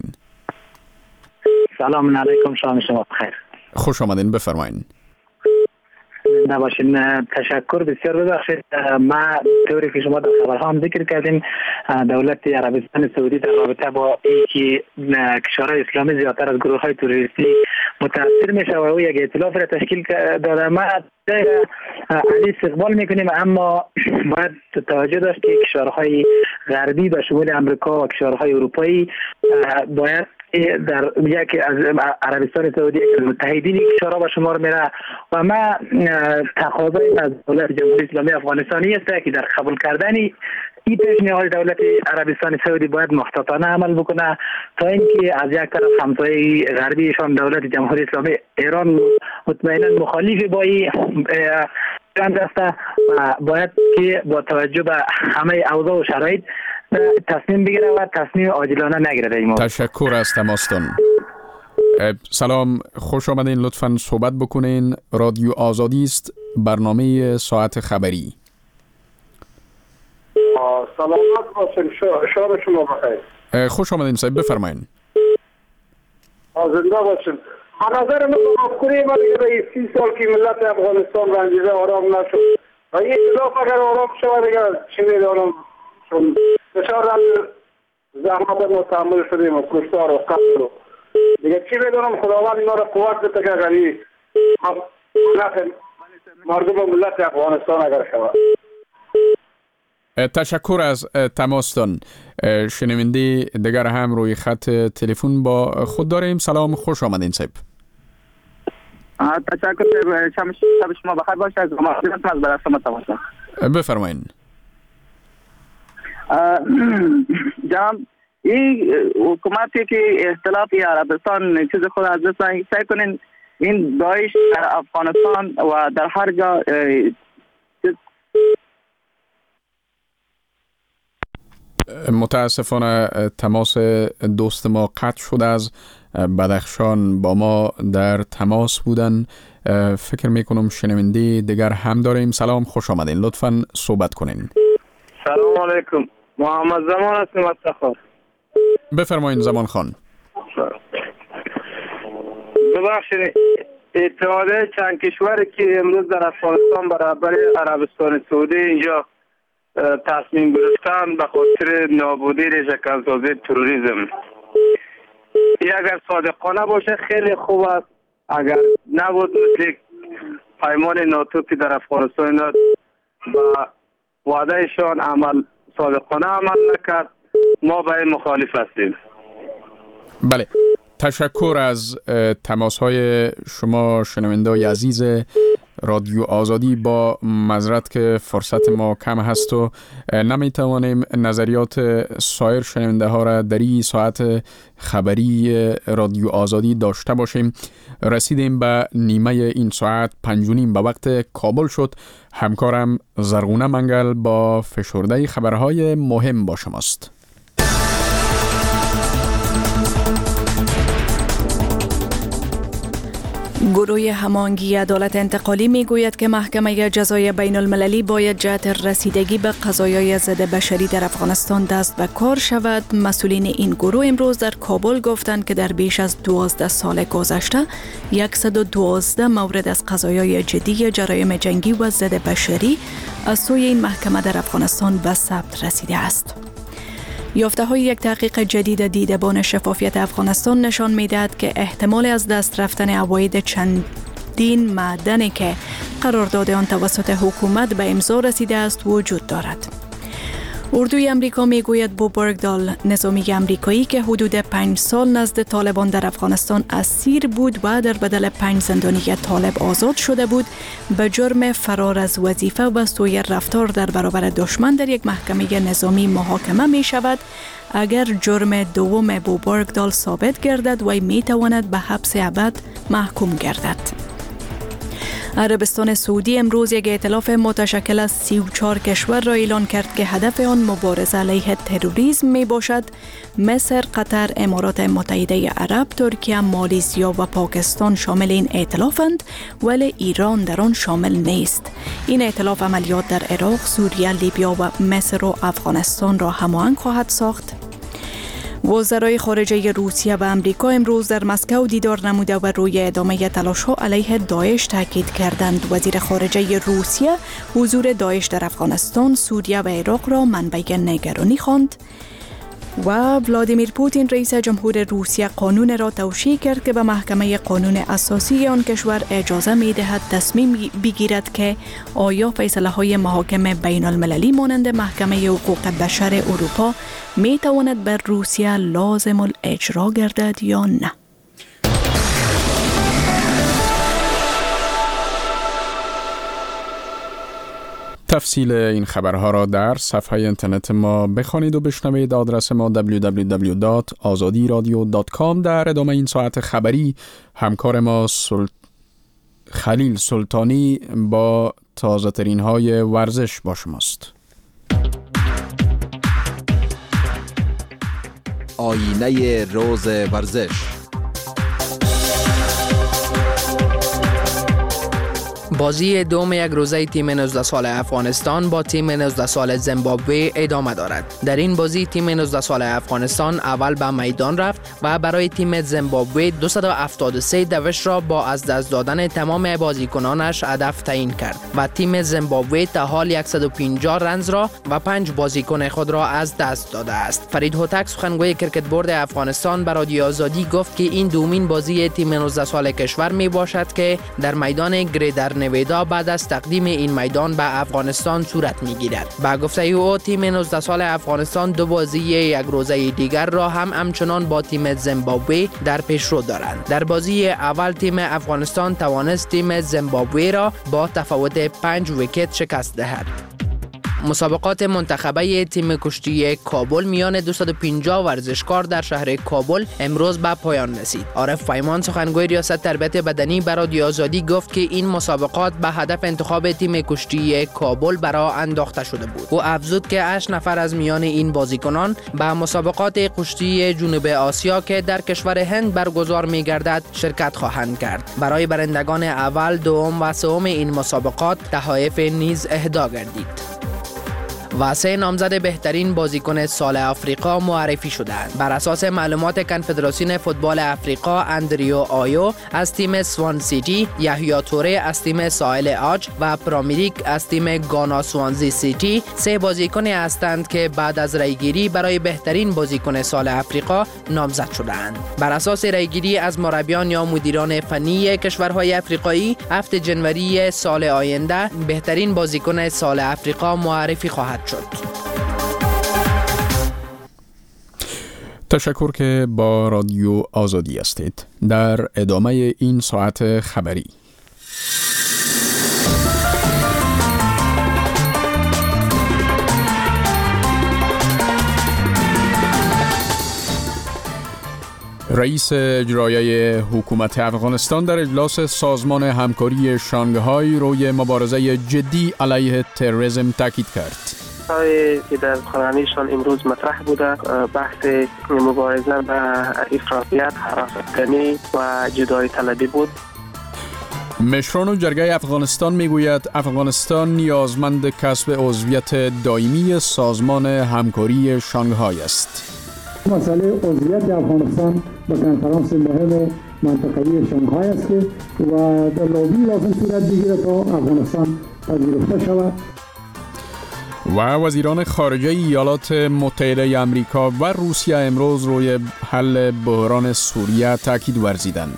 سلام علیکم، شما بخیر. خوش آمدین، بفرمایید. نباشین. تشکر، بسیار ببخشید. ما طوری که شما در خبرها هم ذکر کردیم دولت عربستان سعودی در رابطه با اینکه کشورهای اسلامی زیادتر از گروه های تروریستی متاثر میشه و یک ائتلاف را تشکیل داده. ما علی استقبال میکنیم، اما باید توجه داشت که کشورهای غربی به شمول امریکا و کشورهای اروپایی باید در یکی از عربستان سعودی از متحدین کشورها به شمار میره و ما تقاضای از دولت جمهوری اسلامی افغانستانی است که در قبول کردن این پیشنهاد دولت عربستان سعودی باید محتاطانه عمل بکنه تا اینکه از یک طرف همسایه غربیشان دولت جمهوری اسلامی ایران مطمئنا مخالف با این ایران است و باید که با توجه به همه اوضاع و شرایط تصمیم بگیره و تصمیم عاجلانه نگیره. تشکر از تماستون. سلام، خوش آمدین، لطفاً صحبت بکنین. رادیو آزادی است، برنامه ساعت خبری. سلامت باشین، شب شما بخیر. خوش آمدین صاحب، بفرمایین. زنده باشین. از نظر من افکاری من دیگه 30 سال که ملت افغانستان رنجیده آرام نشد و این ائتلاف اگر آرام شود دیگه چی میدانم، چون بسیار زحمت ما تحمل شدیم و کشتار و قتل و دیگه چی میدانم. خداوند اینا را قوت بده که اگر مردم و ملت افغانستان اگر شود. تشکر از تماستان. شنونده دیگر هم روی خط تلفن با خود داریم. سلام، خوش آمدین صاحب. تشکر، شب شما بخیر باشه. از برای تماشا بفرمایین. جناب، این حکومتی که اختلافی عربستان چیز خود از دست سعی کنین این داعش در افغانستان و در هر جا متاسفانه تماس دوست ما قطع شده. از بدخشان با ما در تماس بودن. فکر میکنم شنونده دیگر هم داریم. سلام، خوش آمدین، لطفاً صحبت کنین. سلام علیکم، محمد زمان هستم از تخار. بفرمایین زمان خان. ببخشید، اتحادیه چند کشوری که امروز در افغانستان برابر عربستان سعودی اینجا تصمیم گرفتن به خاطر نابودی شکنسازی تروریسم. این اگر صادقانه باشه خیلی خوب است، اگر نبود مثل پیمان ناتو که در افغانستان و وعدهشان عمل صادقانه عمل نکرد، ما به این مخالف هستیم. بله، تشکر از تماس‌های شما شنونده‌های عزیز رادیو آزادی. با معذرت که فرصت ما کم هست و نمیتوانیم نظریات سایر شنونده ها را در این ساعت خبری رادیو آزادی داشته باشیم. رسیدیم به نیمه این ساعت 5:30 به وقت کابل شد. همکارم زرغونه منگل با فشرده خبرهای مهم با شماست. گروه هماهنگی عدالت انتقالی میگوید که محکمه جزای بین المللی باید جهت رسیدگی به قضایای ضد بشری در افغانستان دست به کار شود. مسئولین این گروه امروز در کابل گفتند که در بیش از 12 سال گذشته 112 مورد از قضایای جدی جرایم جنگی و ضد بشری از سوی این محکمه در افغانستان به ثبت رسیده است. یافته‌های یک تحقیق جدید دیدبان شفافیت افغانستان نشان می‌دهد که احتمال از دست رفتن عواید چندین معدنی که قرارداد آن توسط حکومت به امضا رسیده است وجود دارد. اردوی امریکا میگوید بو برگدال، نظامی امریکایی که حدود 5 سال نزد طالبان در افغانستان اسیر بود و در بدل 5 زندانی طالب آزاد شده بود، به جرم فرار از وظیفه و سوء رفتار در برابر دشمن در یک محکمه نظامی محاکمه می شود. اگر جرم دوم بو برگدال ثابت گردد، وی می تواند به حبس ابد محکوم گردد. عربستان سعودی امروز یک ائتلاف متشکل از 34 کشور را اعلان کرد که هدف آن مبارزه علیه تروریسم می باشد. مصر، قطر، امارات متحده عرب، ترکیه، مالزیا و پاکستان شامل این ائتلافند، ولی ایران در آن شامل نیست. این ائتلاف عملیات در عراق، سوریه، لیبیا و مصر و افغانستان را هماهنگ خواهد ساخت. وزرای خارجه روسیه و امریکا امروز در مسکو دیدار نموده و روی ادامه تلاش‌ها علیه داعش تاکید کردند. وزیر خارجه روسیه حضور داعش در افغانستان، سوریه و عراق را منبع نگرانی خواند. و ولادیمیر پوتین رئیس جمهور روسیه قانون را توشیح کرد که به محکمه قانون اساسی آن کشور اجازه می‌دهد تصمیم بگیرد که آیا فیصله‌های محاکم بین المللی مانند محکمه حقوق بشر اروپا می‌تواند بر روسیه لازم الاجرا گردد یا نه. تفصیل این خبرها را در صفحه اینترنت ما بخوانید و بشنوید. آدرس ما www.azadiradio.com. در ادامه این ساعت خبری همکار ما خلیل سلطانی با تازه ترین های ورزش با شماست. آینه روز ورزش. بازی دوم یک روزه تیم 19 سال افغانستان با تیم 19 سال زیمبابوه ادامه دارد. در این بازی تیم 19 سال افغانستان اول به میدان رفت و برای تیم زیمبابوه 273 دوش را با از دست دادن تمام بازیکنانش هدف تعیین کرد و تیم زیمبابوه تا حال 150 رنز را و 5 بازیکن خود را از دست داده است. فرید هوتک سخنگوی کرکت بورد افغانستان به رادیو آزادی گفت که این دومین بازی تیم 19 سال کشور می باشد که در میدان گریدر نویدا بعد از تقدیم این میدان به افغانستان صورت می‌گیرد. با گفته او تیم 19 سال افغانستان دو بازی یک روزه دیگر را همچنان با تیم زیمبابوه در پیشرو دارند. در بازی اول تیم افغانستان توانست تیم زیمبابوه را با تفاوت 5 ویکت شکست دهد. مسابقات منتخبه تیم کشتی کابل میان 250 ورزشکار در شهر کابل امروز به پایان رسید. عارف پیمان سخنگوی ریاست تربیت بدنی به رادیو آزادی گفت که این مسابقات به هدف انتخاب تیم کشتی کابل برای انداخته شده بود. او افزود که 8 نفر از میان این بازیکنان به مسابقات کشتی جنوب آسیا که در کشور هند برگزار می‌گردد شرکت خواهند کرد. برای برندگان اول، دوم و سوم این مسابقات تحائف نیز اهدا گردید. و 3 نامزد بهترین بازیکن سال آفریقا معرفی شدند. بر اساس معلومات کنفدراسیون فوتبال آفریقا، اندریو آیو از تیم سوان سیتی، یحیی توره از تیم ساحل عاج و پرامیریک از تیم گانا سوانزی سیتی 3 بازیکن هستند که بعد از رایگیری برای بهترین بازیکن سال آفریقا نامزد شدند. بر اساس رایگیری از مربیان یا مدیران فنی کشورهای آفریقایی، 7 جنوری سال آینده بهترین بازیکن سال آفریقا معرفی خواهد شد. تشکر که با رادیو آزادی هستید. در ادامه این ساعت خبری رئیس اجرایی حکومت افغانستان در اجلاس سازمان همکاری شانگهای روی مبارزه جدی علیه تروریسم تاکید کرد. که در قرآنیشان امروز مطرح بوده بحث مبارزه با افراطیت، هراستگری و جدایی طلبی بود. مشران جرگه افغانستان میگوید افغانستان نیازمند کسب عضویت دائمی سازمان همکاری شانگهای است. مسئله عضویت افغانستان به کنفرانس مهم منطقه‌ای شانگهای است و در لابی لازم صورت بگیرد تا افغانستان پذیرفته شود. و وزیران خارجه ایالات متحده آمریکا و روسیه امروز روی حل بحران سوریه تاکید ورزیدند.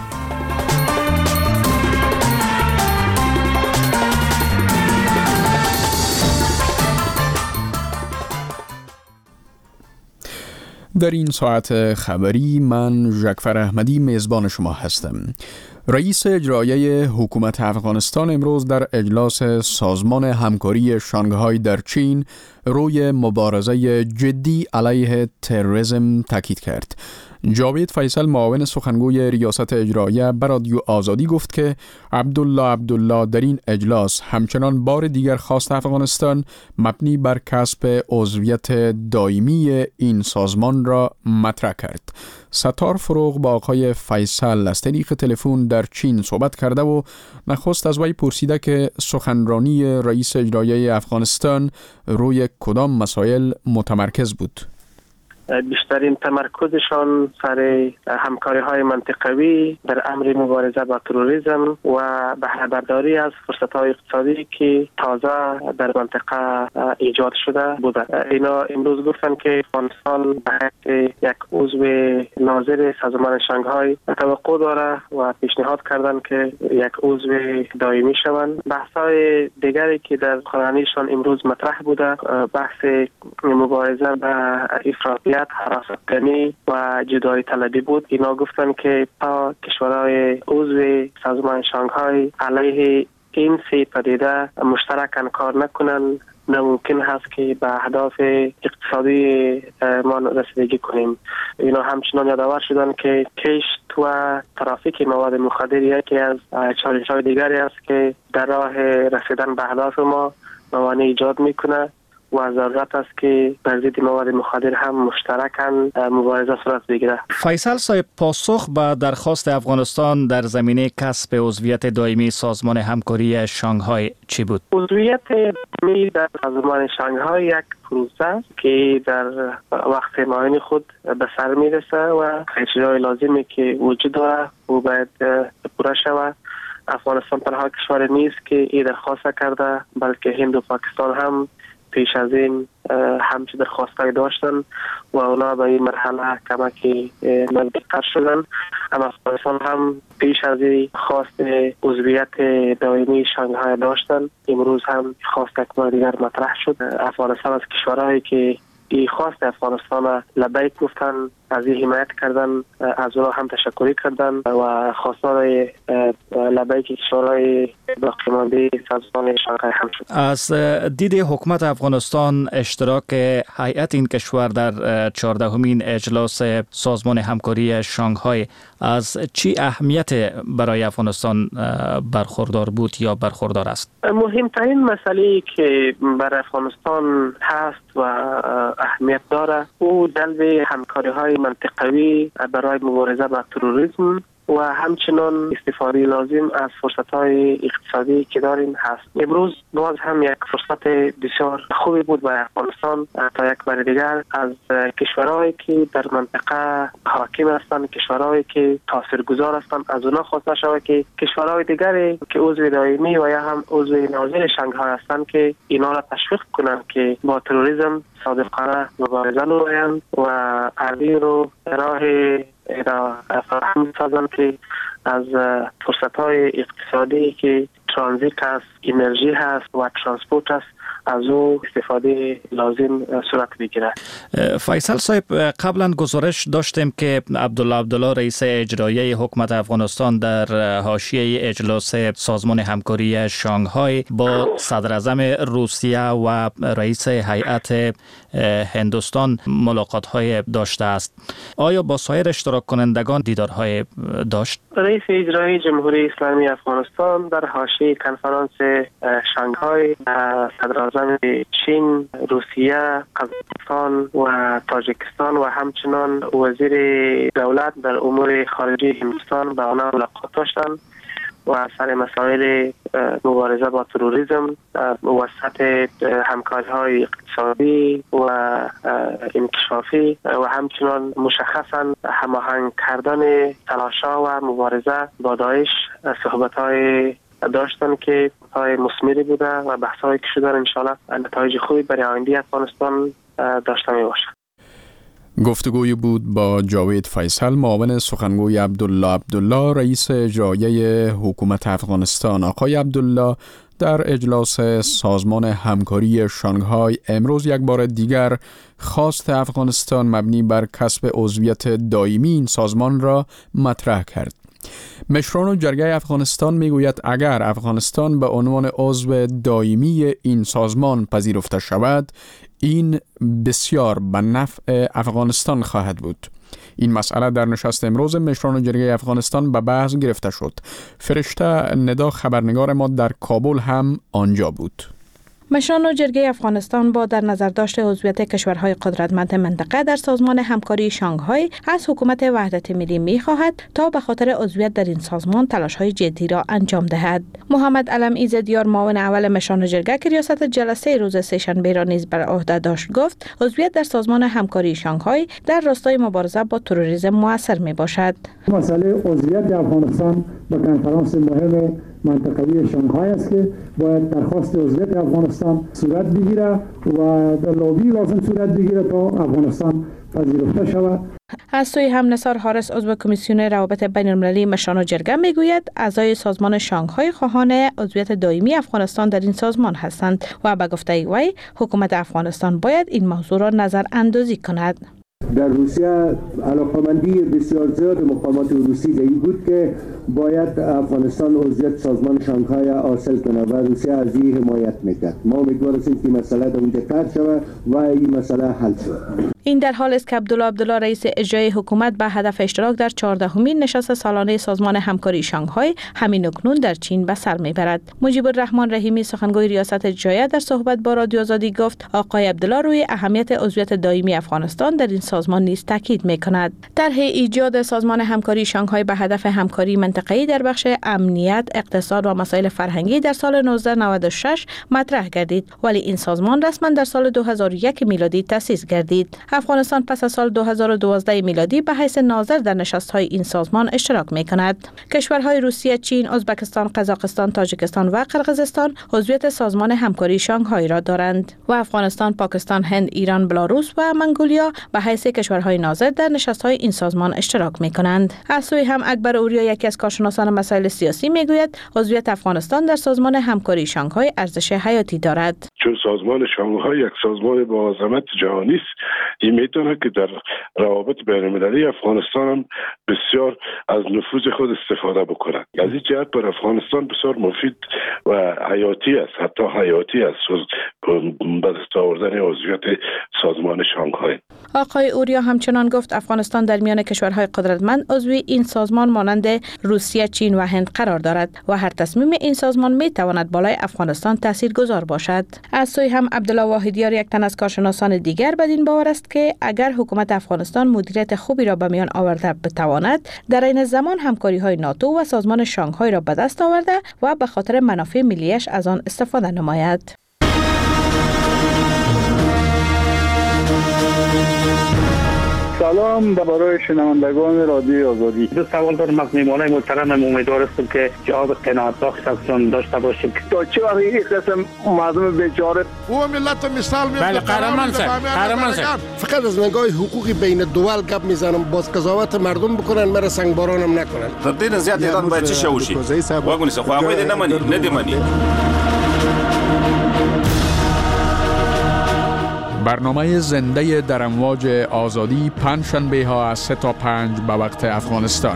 در این ساعت خبری من ژکفر احمدی میزبان شما هستم. رئیس اجرایی حکومت افغانستان امروز در اجلاس سازمان همکاری شانگهای در چین روی مبارزه جدی علیه تروریسم تاکید کرد. جاوید فیصل معاون سخنگوی ریاست اجراییه بر رادیو آزادی گفت که عبدالله در این اجلاس همچنان بار دیگر خواست افغانستان مبنی بر کسب عضویت دائمی این سازمان را مطرح کرد. ستار فروغ با آقای فیصل از طریق تلفن در چین صحبت کرده و نخست از وی پرسیده که سخنرانی رئیس اجرایی افغانستان روی کدام مسائل متمرکز بود. بیشترین تمرکزشان سر همکاری های منطقوی در امر مبارزه با تروریسم و بهره برداری از فرصت های اقتصادی که تازه در منطقه ایجاد شده بوده. اینا امروز گفتن که افغانستان به حیث یک عضو ناظر سازمان شانگهای توقع داره و پیشنهاد کردن که یک عضو دائمی شوند. بحث های دیگری که در قرآنیشان امروز مطرح بوده بحث مبارزه با افراطیت، هراستگری و جدایی طلبی بود. اینا گفتن که تا کشورهای عضو سازمان شانگهای علیه این سه پدیده مشترکاً کار نکنن ناممکن هست که به اهداف اقتصادی ما رسیدگی کنیم. اینا همچنان یادآور شدن که کشت و ترافیک مواد مخدر یکی از چالش‌های دیگری است که در راه رسیدن به اهداف ما موانع ایجاد میکنه و ضرورت است که بر ضد مواد مخدر هم مشترکاً مبارزه صورت بگیره. فیصل صاحب، پاسخ به درخواست افغانستان در زمینه کسب عضویت دائمی سازمان همکاری شانگهای چی بود؟ عضویت دائمی در سازمان شانگهای یک پروسه است که در وقت معین خود به سر میرسه و اجرای لازمی که وجود داره و باید پوره شود. افغانستان تنها کشور نیست که این درخواست کرده، بلکه هند و پاکستان هم پیش از این همچه درخواستایی داشتن و اونا به این مرحله کمکی نزدیکتر شدن. اما افغانستان هم پیش از این خواست عضویت دائمی شانگهای داشتن. امروز هم خواست یک بار دیگر مطرح شد. افغانستان از کشورهایی که این خواست افغانستان لبیک گفتن، از این حمایت کردن، از اونا هم تشکری کردن و خواستار لبیک کشورهای باقی مانده سازمان شانگهای هم شد. از دید حکومت افغانستان اشتراک هیئت این کشور در 14مین اجلاس سازمان همکاری شانگهای از چی اهمیت برای افغانستان برخوردار بود یا برخوردار است؟ مهمترین مسئله که برای افغانستان هست و اهمیت داره او جلب همکاری های منطقوی برای مبارزه با تروریسم و همچنان استفاده لازم از فرصت‌های اقتصادی که داریم هست. امروز باز هم یک فرصت بسیار خوبی بود برای افغانستان تا یک بار دیگر از کشورهایی که در منطقه حاکم هستند، کشورهایی که تاثیرگذار هستند، از اونها خواسته شود که کشورهای دیگری که عضو دائمی و یا هم عضو ناظر شانگهای هستند که اینا را تشویق کنند که با تروریسم صادقانه مبارزه نمایند و علی رو راه فراهم سازند که از فرصت‌های اقتصادی که ترانزیت است، انرژی هست و ترانسپورت است از او استفاده لازم صورت بگیره. فیصل صاحب، قبلا گزارش داشتیم که عبدالله رئیس اجرایی حکومت افغانستان در حاشیه اجلاس سازمان همکاری شانگهای با صدر اعظم روسیه و رئیس هیئت هندوستان ملاقات‌های داشته است. آیا با سایر اشتراک کنندگان دیدارهای داشت؟ رئیس اجرایی جمهوری اسلامی افغانستان در حاشیه کنفرانس شانگهای صدر اعظم چین، روسیه، قزاقستان و تاجیکستان و همچنان وزیر دولت در امور خارجه هندوستان با آنها ملاقات داشتند و سر مسائل مبارزه با تروریسم و سطح همکاری‌های اقتصادی و انکشافی و همچنان مشخصاً هماهنگ کردن تلاش‌ها و مبارزه با داعش صحبت‌های داشتن که های مثمری بوده و بحث‌هایی که شدن انشاءالله نتایج خوبی برای آینده افغانستان داشته می‌باشد. گفتگوی بود با جاوید فیصل، معاون سخنگوی عبدالله رئیس اجرایی حکومت افغانستان. آقای عبدالله در اجلاس سازمان همکاری شانگهای امروز یک بار دیگر خواست افغانستان مبنی بر کسب عضویت دائمی این سازمان را مطرح کرد. مشران جرگه افغانستان میگوید اگر افغانستان به عنوان عضو دائمی این سازمان پذیرفته شود، این بسیار به نفع افغانستان خواهد بود. این مسئله در نشست امروز مشران جرگه افغانستان به بحث گرفته شد. فرشته ندا خبرنگار ما در کابل هم آنجا بود. مشران جرگه افغانستان با در نظر داشت عضویت کشورهای قدرتمند منطقه در سازمان همکاری شانگهای از حکومت وحدت ملی می‌خواهد تا به خاطر عضویت در این سازمان تلاش‌های جدی را انجام دهد. محمد علم ایزدیار معاون اول مشران جرگه که ریاست جلسه روز سه‌شنبه را نیز بر عهده داشت گفت عضویت در سازمان همکاری شانگهای در راستای مبارزه با تروریسم مؤثر میباشد. مسئله عضویت افغانستان به کنفرانس مهم منطقه‌ای شانگهای است که باید درخواست عضویت افغانستان صورت بگیره و در لابی لازم صورت بگیره تا افغانستان پذیرفته شود. از سوی هم نثار حارس عضو کمیسیون روابط بین المللی مشران جرگه میگوید اعضای سازمان شانگهای خواهان عضویت دائمی افغانستان در این سازمان هستند و به گفته وی حکومت افغانستان باید این موضوع را نظر اندازی کند. در روسیه علاقمندی بسیار زیاد مقامات روسی به این بود که باید افغانستان عضویت سازمان شانگهای حاصل کنه و روسیه از این حمایت میکرد. ما امیدوار هستیم که مسئله در اونجا حل شود و این مسئله حل شود. این در حال است که عبدالله رئیس اجرایی حکومت به هدف اشتراک در 14مین نشست سالانه سازمان همکاری شانگهای همین اکنون در چین به سر میبرد. مجیب الرحمن رحیمی سخنگوی ریاست اجرایی در صحبت با رادیو آزادی گفت آقای عبدالله روی اهمیت عضویت دائمی افغانستان در این سازمان نیز تاکید میکند. طرح ایجاد سازمان همکاری شانگهای به هدف همکاری منطقه‌ای در بخش امنیت، اقتصاد و مسائل فرهنگی در سال 1996 مطرح گردید، ولی این سازمان رسما در سال 2001 میلادی تأسیس گردید. افغانستان پس از سال 2012 میلادی به حیث ناظر در نشست‌های این سازمان اشتراک می‌کند. کشورهای روسیه، چین، ازبکستان، قزاقستان، تاجیکستان و قرقیزستان عضویت سازمان همکاری شانگهای را دارند و افغانستان، پاکستان، هند، ایران، بلاروس و منگولیا به حیث کشورهای ناظر در نشست‌های این سازمان اشتراک می‌کنند. از سوی هم اکبر اوریا یکی از کارشناسان مسائل سیاسی میگوید عضویت افغانستان در سازمان همکاری شانگهای ارزش حیاتی دارد. چون سازمان شانگهای یک سازمان با عظمت جهانی است، این میتونه که در روابط بین المللی افغانستان هم بسیار از نفوذ خود استفاده بکنه. از این جهت بر افغانستان بسیار مفید و حیاتی است، حتی حیاتی است به دست آوردن عضویت سازمان شانگهای. آقای اوریا همچنان گفت افغانستان در میان کشورهای قدرتمند عضو این سازمان مانند روسیه، چین و هند قرار دارد و هر تصمیم این سازمان می تواند بالای افغانستان تاثیرگذار باشد. از سوی هم عبدالله واحدیار یک تن از کارشناسان دیگر بدین باور است که اگر حکومت افغانستان مدیریت خوبی را به میان آورده بتواند در این زمان همکاری‌های ناتو و سازمان شانگهای را به دست آورده و به خاطر منافع ملیش از آن استفاده نماید. سلام برای شنوندگان رادیو آزادی. دو سوال دارم از میهمانای محترم. امیدوار هستم که جواب قناعت بخش ازشون داشته باشیم. تا چه وقت این قسم مردم بیچاره او ملت مثال میاد. بله قهرمان صاحب فقط از نگاه حقوقی بین دول گپ میزنم، باز قضاوت مردم بکنن، مرا سنگبارانم نکنن. تر دې زیات ایران باید چی شوشي واګونی څه خو هغه دې نه مني برنامه زنده در امواج آزادی پنجشنبه ها از 3 تا 5 به وقت افغانستان.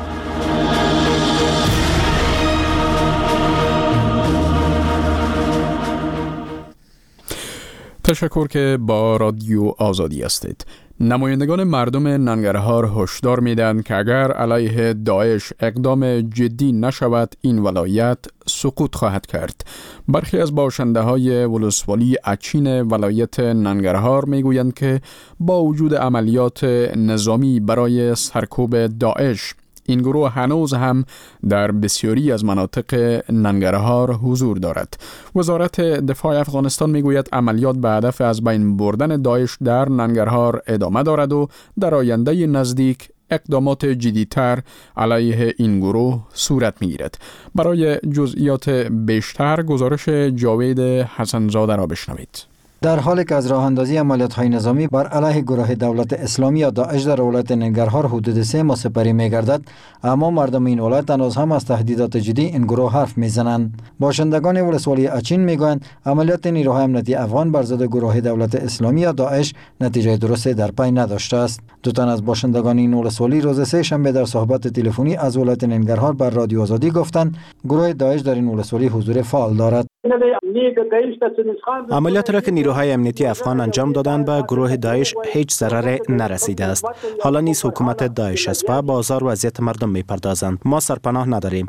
تشکر که با رادیو آزادی هستید. نمایندگان مردم ننگرهار هشدار میدن که اگر علیه داعش اقدام جدی نشود این ولایت سقوط خواهد کرد. برخی از باشنده های ولسوالی اچین ولایت ننگرهار میگویند که با وجود عملیات نظامی برای سرکوب داعش این گروه هنوز هم در بسیاری از مناطق ننگرهار حضور دارد. وزارت دفاع افغانستان میگوید عملیات به هدف از بین بردن داعش در ننگرهار ادامه دارد و در آینده نزدیک اقدامات جدی‌تر علیه این گروه صورت میگیرد. برای جزئیات بیشتر گزارش جاوید حسنزاده را بشنوید. در حالی که از راه اندازی عملیات‌های نظامی بر علیه گروه دولت اسلامی یا داعش در ولایت ننگرهار حدود 3 ماه سپری می‌گردد، اما مردم این ولایت هنوز هم از تهدیدات جدی این گروه حرف می‌زنند. باشندگان ولسوالی اچین می‌گویند عملیات نیروهای امنیتی افغان بر ضد گروه دولت اسلامی یا داعش نتیجه درستی در پی نداشته است. دو تن از باشندگان این ولسوالی روز سه شنبه در صحبت تلفنی از ولایت ننگرهار بر رادیو آزادی گفتند گروه داعش در این ولسوالی حضور فعال دارد. عملیات را که نیروهای امنیتی افغان انجام دادند به گروه داعش هیچ ضرری نرسیده است. حالا نیز حکومت داعش است و بازار وضعیت مردم میپردازند. ما سرپناه نداریم.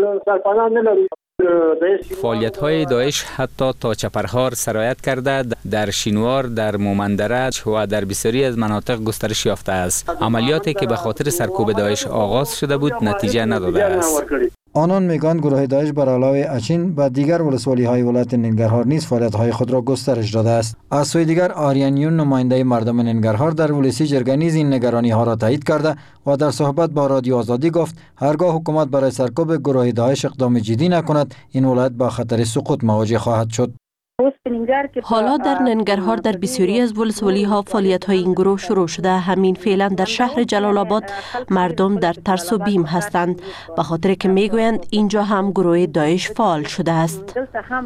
فعالیت‌های داعش حتی تا چپرهار سرایت کرده، در شینوار، در مومندرج و در بسیاری از مناطق گسترش یافته است. عملیاتی که به خاطر سرکوب داعش آغاز شده بود نتیجه نداده است. آنان میگویند گروه داعش بر علاوه اچین و دیگر ولسوالی‌های ولایت ننگرهار نیز فعالیت‌های خود را گسترش داده است. از سوی دیگر آریانیون نماینده مردم ننگرهار در ولسی جرگه نیز این نگرانی‌ها را تایید کرده و در صحبت با رادیو آزادی گفت هرگاه حکومت برای سرکوب گروه داعش اقدام جدی نکند این ولایت با خطر سقوط مواجه خواهد شد. حالا در ننگرهار در بسیاری از ولسوالی‌ها فعالیت‌های این گروه شروع شده. همین فعلا در شهر جلال آباد مردم در ترس و بیم هستند به خاطر که میگویند اینجا هم گروه داعش فعال شده است.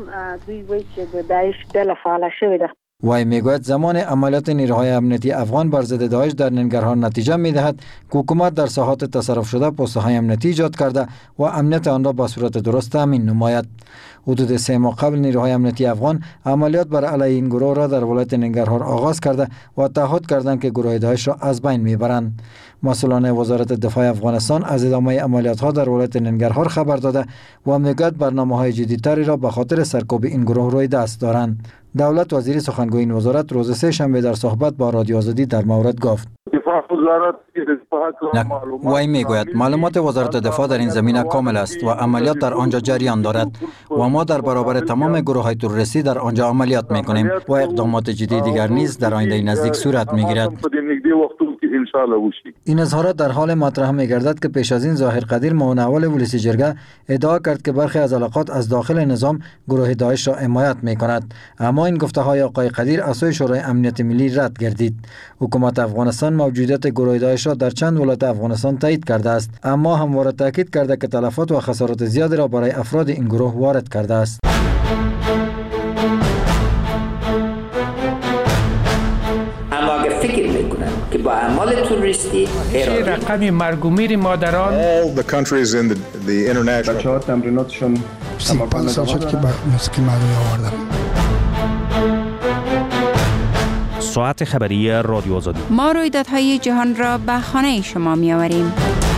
وی میگوید زمان عملیات نیروهای امنیتی افغان بر ضد داعش در ننگرهار نتیجه میدهد که حکومت در ساحات تصرف شده پست‌های امنیتی ایجاد کرده و امنیت آن را به صورت درست تامین نماید. حدود 3 ماه قبل نیروهای امنیتی افغان عملیات بر علیه این گروه را در ولایت ننگرهار آغاز کرده و تعهد کردند که گروه داعش را از بین میبرند. مسئولان وزارت دفاع افغانستان از ادامه عملیات‌ها در ولایت ننگرهار خبر داده و میگوید برنامه‌های جدی‌تری را به خاطر سرکوب این گروه روی دست دارند. دولت وزیر سخنگوی این وزارت روز سه شنبه در صحبت با رادیو آزادی در مورد گفت وی میگوید معلومات وزارت دفاع در این زمینه کامل است و عملیات در آنجا جریان دارد و ما در برابر تمام گروه‌های تروریستی در آنجا عملیات میکنیم و اقدامات جدی دیگر نیز در آینده نزدیک صورت میگیرد. این اظهارات در حال مطرح می‌گردد که پیش از این ظاهر قدیر معاون اول ولسی جرگه ادعا کرد که برخی از علاقات از داخل نظام گروه داعش را حمایت می‌کند، اما این گفته‌های آقای قدیر از سوی شورای امنیت ملی رد گردید. حکومت افغانستان موجودیت گروه داعش را در چند ولایت افغانستان تایید کرده است، اما همواره تاکید کرده که تلفات و خسارات زیادی را برای افراد این گروه وارد کرده است. که با اعمال تروریستی رقم مرگ و میر مادران بچه‌ها تمریناتشون 35 سال شد که موسیقی مردمی آوردم. ساعت خبری رادیو آزادی. ما رویدادهای جهان را به خانه شما می آوریم.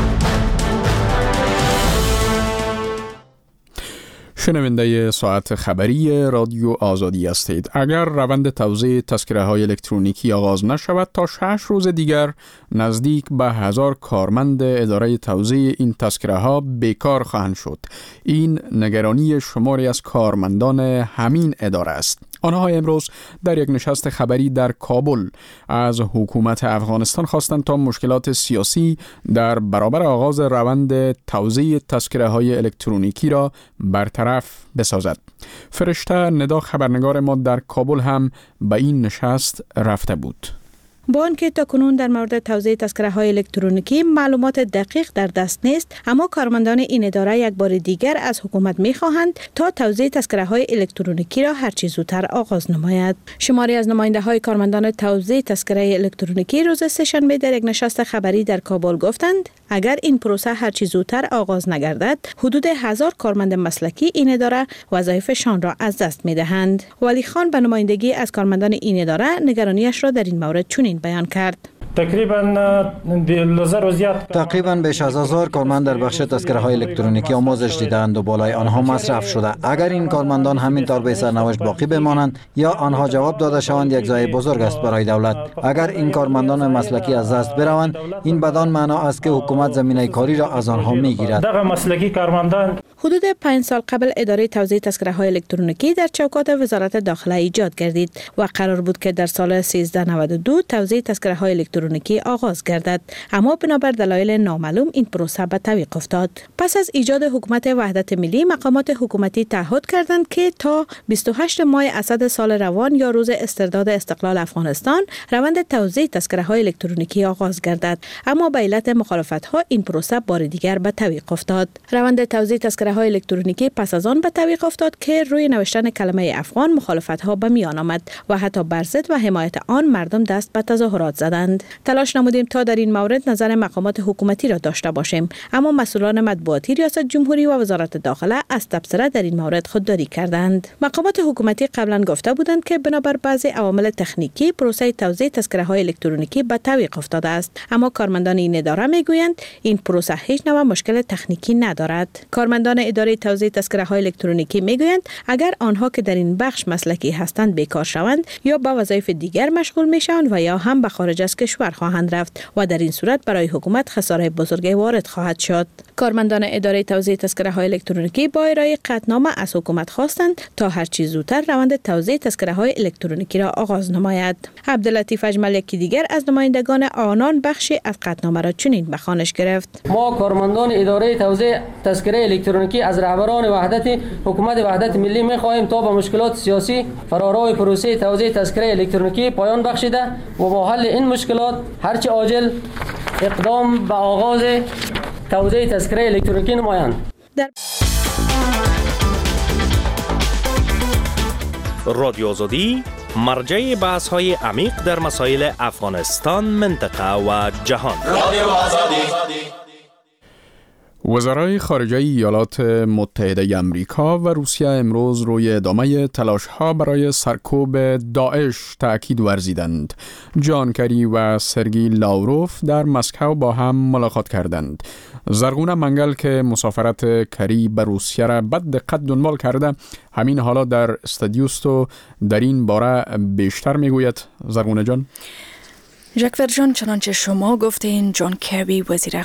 شنونده ساعت خبری رادیو آزادی هستید. اگر روند توزیع تذکره های الکترونیکی آغاز نشود تا 6 روز دیگر نزدیک به 1000 کارمند اداره توزیع این تذکره ها بیکار خواهند شد. این نگرانی شماری از کارمندان همین اداره است. آنها امروز در یک نشست خبری در کابل از حکومت افغانستان خواستند تا مشکلات سیاسی در برابر آغاز روند توزیع تذکره های الکترونیکی را برطرف بسازد. فرشته ندا خبرنگار ما در کابل هم به این نشست رفته بود. با آنکه تاکنون در مورد توزیع تذکره های الکترونیکی معلومات دقیق در دست نیست، اما کارمندان این اداره یک بار دیگر از حکومت می‌خواهند تا توزیع تذکره های الکترونیکی را هرچه زودتر آغاز نماید. شماری از نماینده های کارمندان توزیع تذکره الکترونیکی روز سه‌شنبه در یک نشست خبری در کابل گفتند اگر این پروسه هرچه زودتر آغاز نگردد، حدود 1000 کارمند مسلکی این اداره وظایفشان را از دست می‌دهند. ولی خان به نمایندگی از کارمندان این اداره نگرانیش را در این مورد چنین بیان کرد. تقریباً بیش از 1000 کارمند در بخش تذکره های الکترونیکی آموزش دیدند و بالای آنها مصرف شده. اگر این کارمندان همینطور به سرنوشت باقی بمانند یا آنها جواب داده شوند، یک ضایعه بزرگ است برای دولت. اگر این کارمندان مسلکی از دست بروند، این بدان معنا است که حکومت زمینه کاری را از آنها میگیرد. حدود 5 سال قبل اداره توزیع تذکره های الکترونیکی در چوکات وزارت داخله ایجاد گردید و قرار بود که در سال 1392 توزیع تذکره های الکترونیکی آغاز گردد، اما بنابر دلایل نامعلوم این پروسه به تعویق افتاد. پس از ایجاد حکومت وحدت ملی، مقامات حکومتی تعهد کردند که تا 28 ماه اسد سال روان یا روز استرداد استقلال افغانستان روند توزیع تذکره های الکترونیکی آغاز گردد، اما به علت مخالفت ها این پروسه بار دیگر به تعویق افتاد. روند توزیع تذکره های الکترونیکی پس از آن به تعویق افتاد که روی نوشتن کلمه افغان مخالفت ها به میان آمد و حتی بر ضد و حمایت آن مردم دست به تظاهرات زدند. تلاش نمودیم تا در این مورد نظر مقامات حکومتی را داشته باشیم، اما مسئولان مطبوعاتی ریاست جمهوری و وزارت داخله از تبصره در این مورد خودداری کردند. مقامات حکومتی قبلا گفته بودند که بنابر بعضی عوامل تکنیکی پروسه توزیع تذکره های الکترونیکی به تعویق افتاده است، اما کارمندان این اداره میگویند این پروسه هیچ نوع مشکل تکنیکی ندارد. کارمندان اداره توزیع تذکره های الکترونیکی میگویند اگر آنها که در این بخش مسلکی هستند بیکار شوند یا به وظایف دیگر مشغول میشوند و یا هم به خارج از کشور خواهند رفت و در این صورت برای حکومت خساره بزرگی وارد خواهد شد. کارمندان اداره توزیع تذکره های الکترونیکی با ارائه قطعنامه از حکومت خواستند تا هر چیز زودتر روند توزیع تذکره های الکترونیکی را آغاز نماید. عبداللطیف اجمل یکی دیگر از نمایندگان آنان بخشی از قطعنامه را چنین به خوانش گرفت: ما کارمندان اداره توزیع تذکره الکترونیکی از رهبران حکومت وحدت ملی می‌خواهیم تا به مشکلات سیاسی فرارای پروسه توزیع تذکره الکترونیکی پایان بخشیده و با حل این مشکلات هرچه عاجل اقدام به آغاز توزیع تذکره الکترونیکی نمایند. رادیو آزادی مرجع بحث‌های عمیق در مسائل افغانستان، منطقه و جهان. رادیو آزادی. وزرای خارجه ایالات متحده امریکا و روسیه امروز روی ادامه تلاش‌ها برای سرکوب داعش تأکید ورزیدند. جان کری و سرگی لاوروف در مسکو با هم ملاقات کردند. زرغونه منگل که مسافرت کری به روسیه را بد دقت دنبال کرده، همین حالا در استودیوست و در این باره بیشتر میگوید. زرغونه جان. ژاکفر جان، چنانچه شما گفتین، جان کری وزیر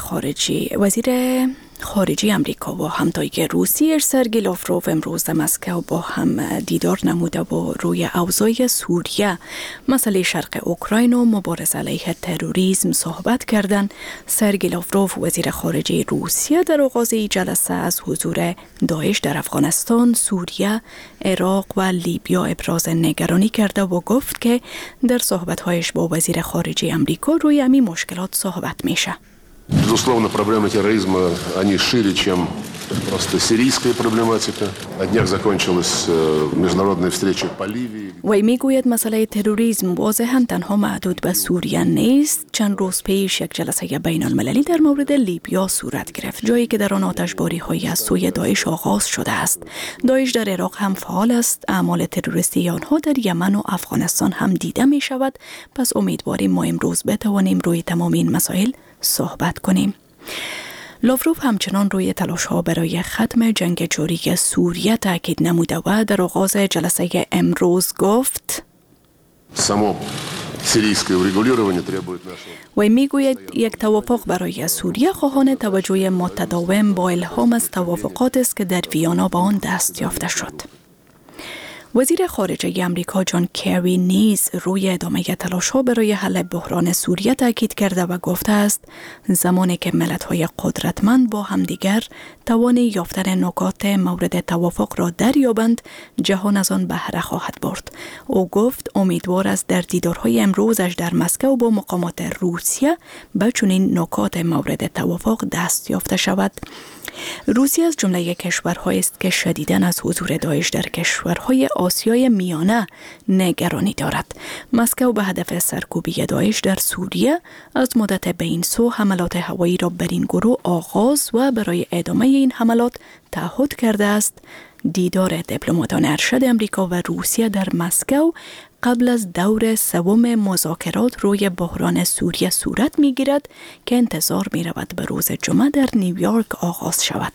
خارجی امریکا و همتای روسیه سرگی لاوروف امروز در مسکو با هم دیدار نموده و روی اوضاع سوریه، مسئله شرق اوکراین و مبارزه علیه تروریسم صحبت کردند. سرگی لاوروف وزیر خارجه روسیه در آغاز جلسه از حضور داعش در افغانستان، سوریه، عراق و لیبیا ابراز نگرانی کرده و گفت که در صحبت‌هایش با وزیر خارجه امریکا روی همین مشکلات صحبت میشه. Безусловно, проблемы терроризма, они шире, чем просто сирийская проблематика. На днях закончилась международная встреча по Ливии. وی میگوید مسئله تروریسم واضحاً تنها محدود به سوریه نیست. چند روز پیش یک جلسه بین المللی در مورد لیبیا صورت گرفت، جایی که در آن آتشباری‌های از سوی داعش آغاز شده است. داعش در عراق هم فعال است. اعمال تروریستی آنها در یمن و افغانستان هم دیده می شود. پس امیدواریم ما امروز بتوانیم روی تمام این مسائل صحبت کنیم. لاوروف همچنان روی تلاش‌ها برای ختم جنگ جاری سوریه تاکید نموده و در آغاز جلسه امروز گفت و میگوید یک توافق برای سوریه خواهان توجه متداوم با الهام از توافقات است که در ویانا با آن دست یافته شد. وزیر خارجه امریکا جان کری نیز روی ادامه تلاش‌ها برای حل بحران سوریه تاکید کرده و گفته است زمانی که ملت‌های قدرتمند با همدیگر توان یافتن نکات مورد توافق را دریابند، جهان از آن بهره خواهد برد. او گفت امیدوار است در دیدارهای امروزش در مسکو با مقامات روسیه به چنین نکات مورد توافق دست یافته شود. روسیه از جمله کشورهایی است که شدیداً از حضور داعش در کشورهای آسیای میانه نگرانی دارد. مسکو به هدف سرکوبی داعش در سوریه از مدت بین سو حملات هوایی را بر این گروه آغاز و برای ادامه این حملات تعهد کرده است. دیدار دیپلماتان ارشد امریکا و روسیه در مسکو قبل از دور سوم مذاکرات روی بحران سوریه صورت می‌گیرد که انتظار می‌رود به روز جمعه در نیویورک آغاز شود.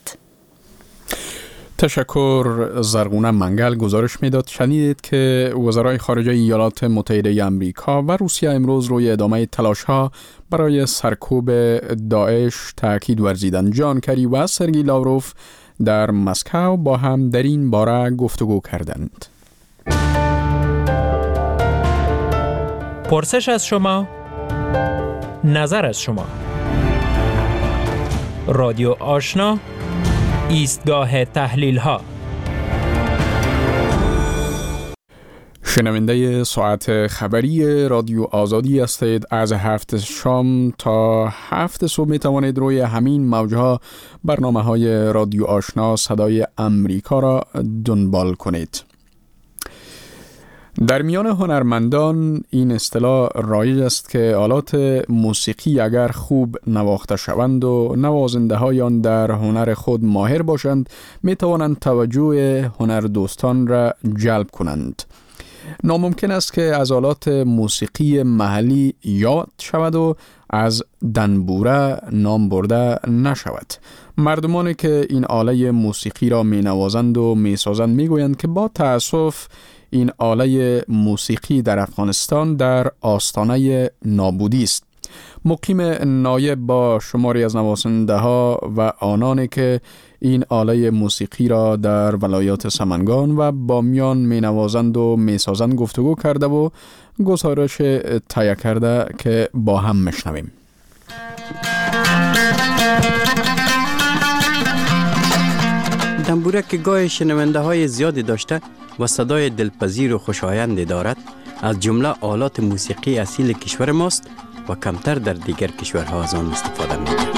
تشکر. زرغونه منگل گزارش میداد. شنیدید که وزرای خارجه ایالات متحده آمریکا و روسیه امروز روی ادامه تلاش‌ها برای سرکوب داعش تاکید ورزیدند. جان کری و سرگئی لاوروف در مسکو با هم در این باره گفتگو کردند. پرسش از شما، نظر از شما. رادیو آشنا، ایستگاه تحلیل ها. شنونده ساعت خبری رادیو آزادی هستید. از 7 شام تا 7 صبح می توانید روی همین موجها برنامه های رادیو آشنا صدای امریکا را دنبال کنید. در میان هنرمندان این اصطلاح رایج است که آلات موسیقی اگر خوب نواخته شوند و نوازنده های آن در هنر خود ماهر باشند می توانند توجه هنردوستان را جلب کنند. ناممکن است که از آلات موسیقی محلی یاد شود و از دنبوره نام برده نشود. مردمانی که این آله موسیقی را می نوازند و می سازند می گویند که با تأسف این آله موسیقی در افغانستان در آستانه نابودی است. مقیم نایب با شماری از نوازنده ها و آنانی که این آله موسیقی را در ولایات سمنگان و بامیان می نوازند و می سازند گفتگو کرده و گزارش تهیه کرده که با هم میشنویم. دنبوره که گاه شنونده های زیادی داشته و صدای دلپذیر و خوشایندی دارد، از جمله آلات موسیقی اصیل کشور ماست و کمتر در دیگر کشورها از آن استفاده می‌کنند.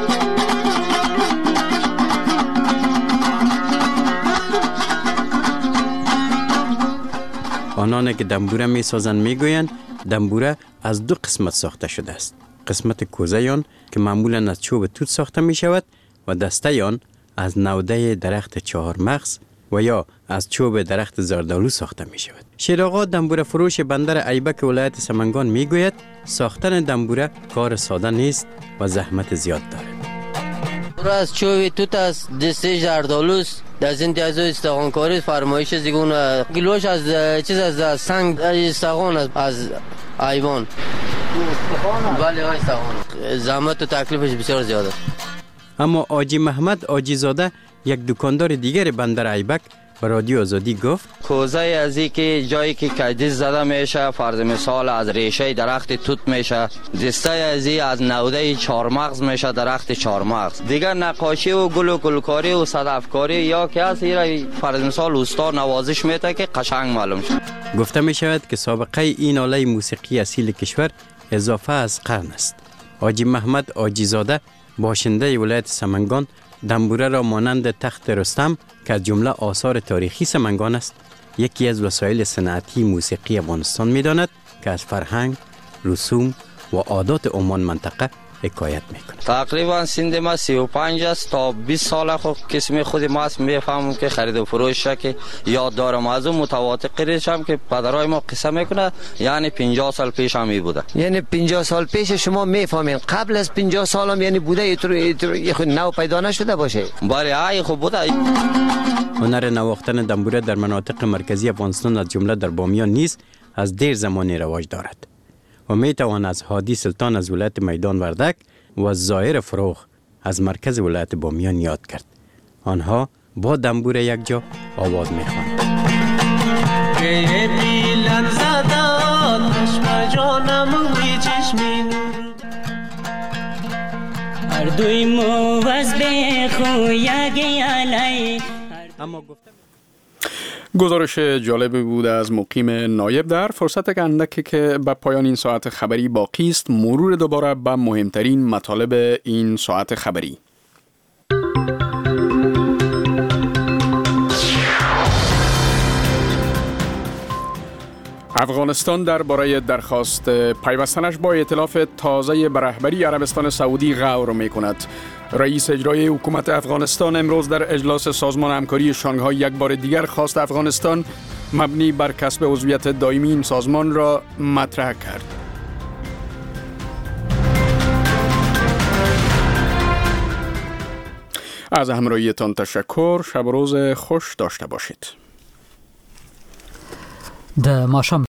آنان که دنبوره می‌سازند می‌گویند دنبوره از دو قسمت ساخته شده است. قسمت کوزه آن که معمولاً از چوب توت ساخته می‌شود و دسته آن از نوده درخت چهارمغز و یا از چوب درخت زردالو ساخته می شود. شیرآقا دنبوره فروش بندر ایبک ولایت سمنگان می گوید ساختن دنبوره کار ساده نیست و زحمت زیاد دارد. از چوب توت است، دسته زردالوست، در امتیاز استخوانکاری فرمایش زیگون کیلوش از چیز از سنگ استخوان از ایوان. بله استخوان. زحمت و تکلیفش بسیار زیاده. اما آجی محمد آجی زاده یک دکاندار دیگر بندر ایبک به رادیو آزادی گفت کوزه از این که جایی که کدیس زده میشه، فرض مثال از ریشه درخت توت میشه، دسته از این از نوده چهارمغز میشه، درخت چهارمغز. دیگر نقاشی و گل و گلکاری و صدفکاری یا که از این فرض مثال اوستا نوازش میته که قشنگ معلوم شد. گفته می شود که سابقه این آله موسیقی اصیل کشور اضافه از قرن است. آجی محمد آجی زاده باشنده ولایت سمنگان دنبوره را مانند تخت رستم که از جمله آثار تاریخی سمنگان است یکی از وسایل صنعتی موسیقی افغانستان می داند که از فرهنگ، رسوم و عادات عمان منطقه حکایت میکنه. تقریبا سن ما 35 است تا 20 سال خود قسم خود ما است. میفهمم که خرید و فروش که یاد دارم از اون متواتر قریشم که پدرای ما قصه میکنه، یعنی 50 سال پیش هم بوده. یعنی 50 سال پیش شما میفهمین قبل از 50 سال هم یعنی بوده یه خود نو پیدا نشده باشه؟ بله ای خوب بوده. هنر نواختن دنبوره در مناطق مرکزی افغانستان از جمله در بامیان نیز از دیر زمانی رواج دارد و می توان از هادی سلطان از ولایت میدان وردک و از زایر فروغ از مرکز ولایت بامیان یاد کرد. آنها با دنبوره یک جا آواز می خوانند. دوی مو وز بخو یگی علی. گزارش جالبی بود از مقیم نایب. در فرصت اندکی که به پایان این ساعت خبری باقی است، مرور دوباره به مهمترین مطالب این ساعت خبری. افغانستان درباره درخواست پیوستنش با ائتلاف تازه به رهبری عربستان سعودی غور می‌کند. رئیس اجرایی حکومت افغانستان امروز در اجلاس سازمان همکاری شانگهای یک بار دیگر خواست افغانستان مبنی بر کسب عضویت دائمی این سازمان را مطرح کرد. از همراهیتان تشکر. شب و روز خوش داشته باشید.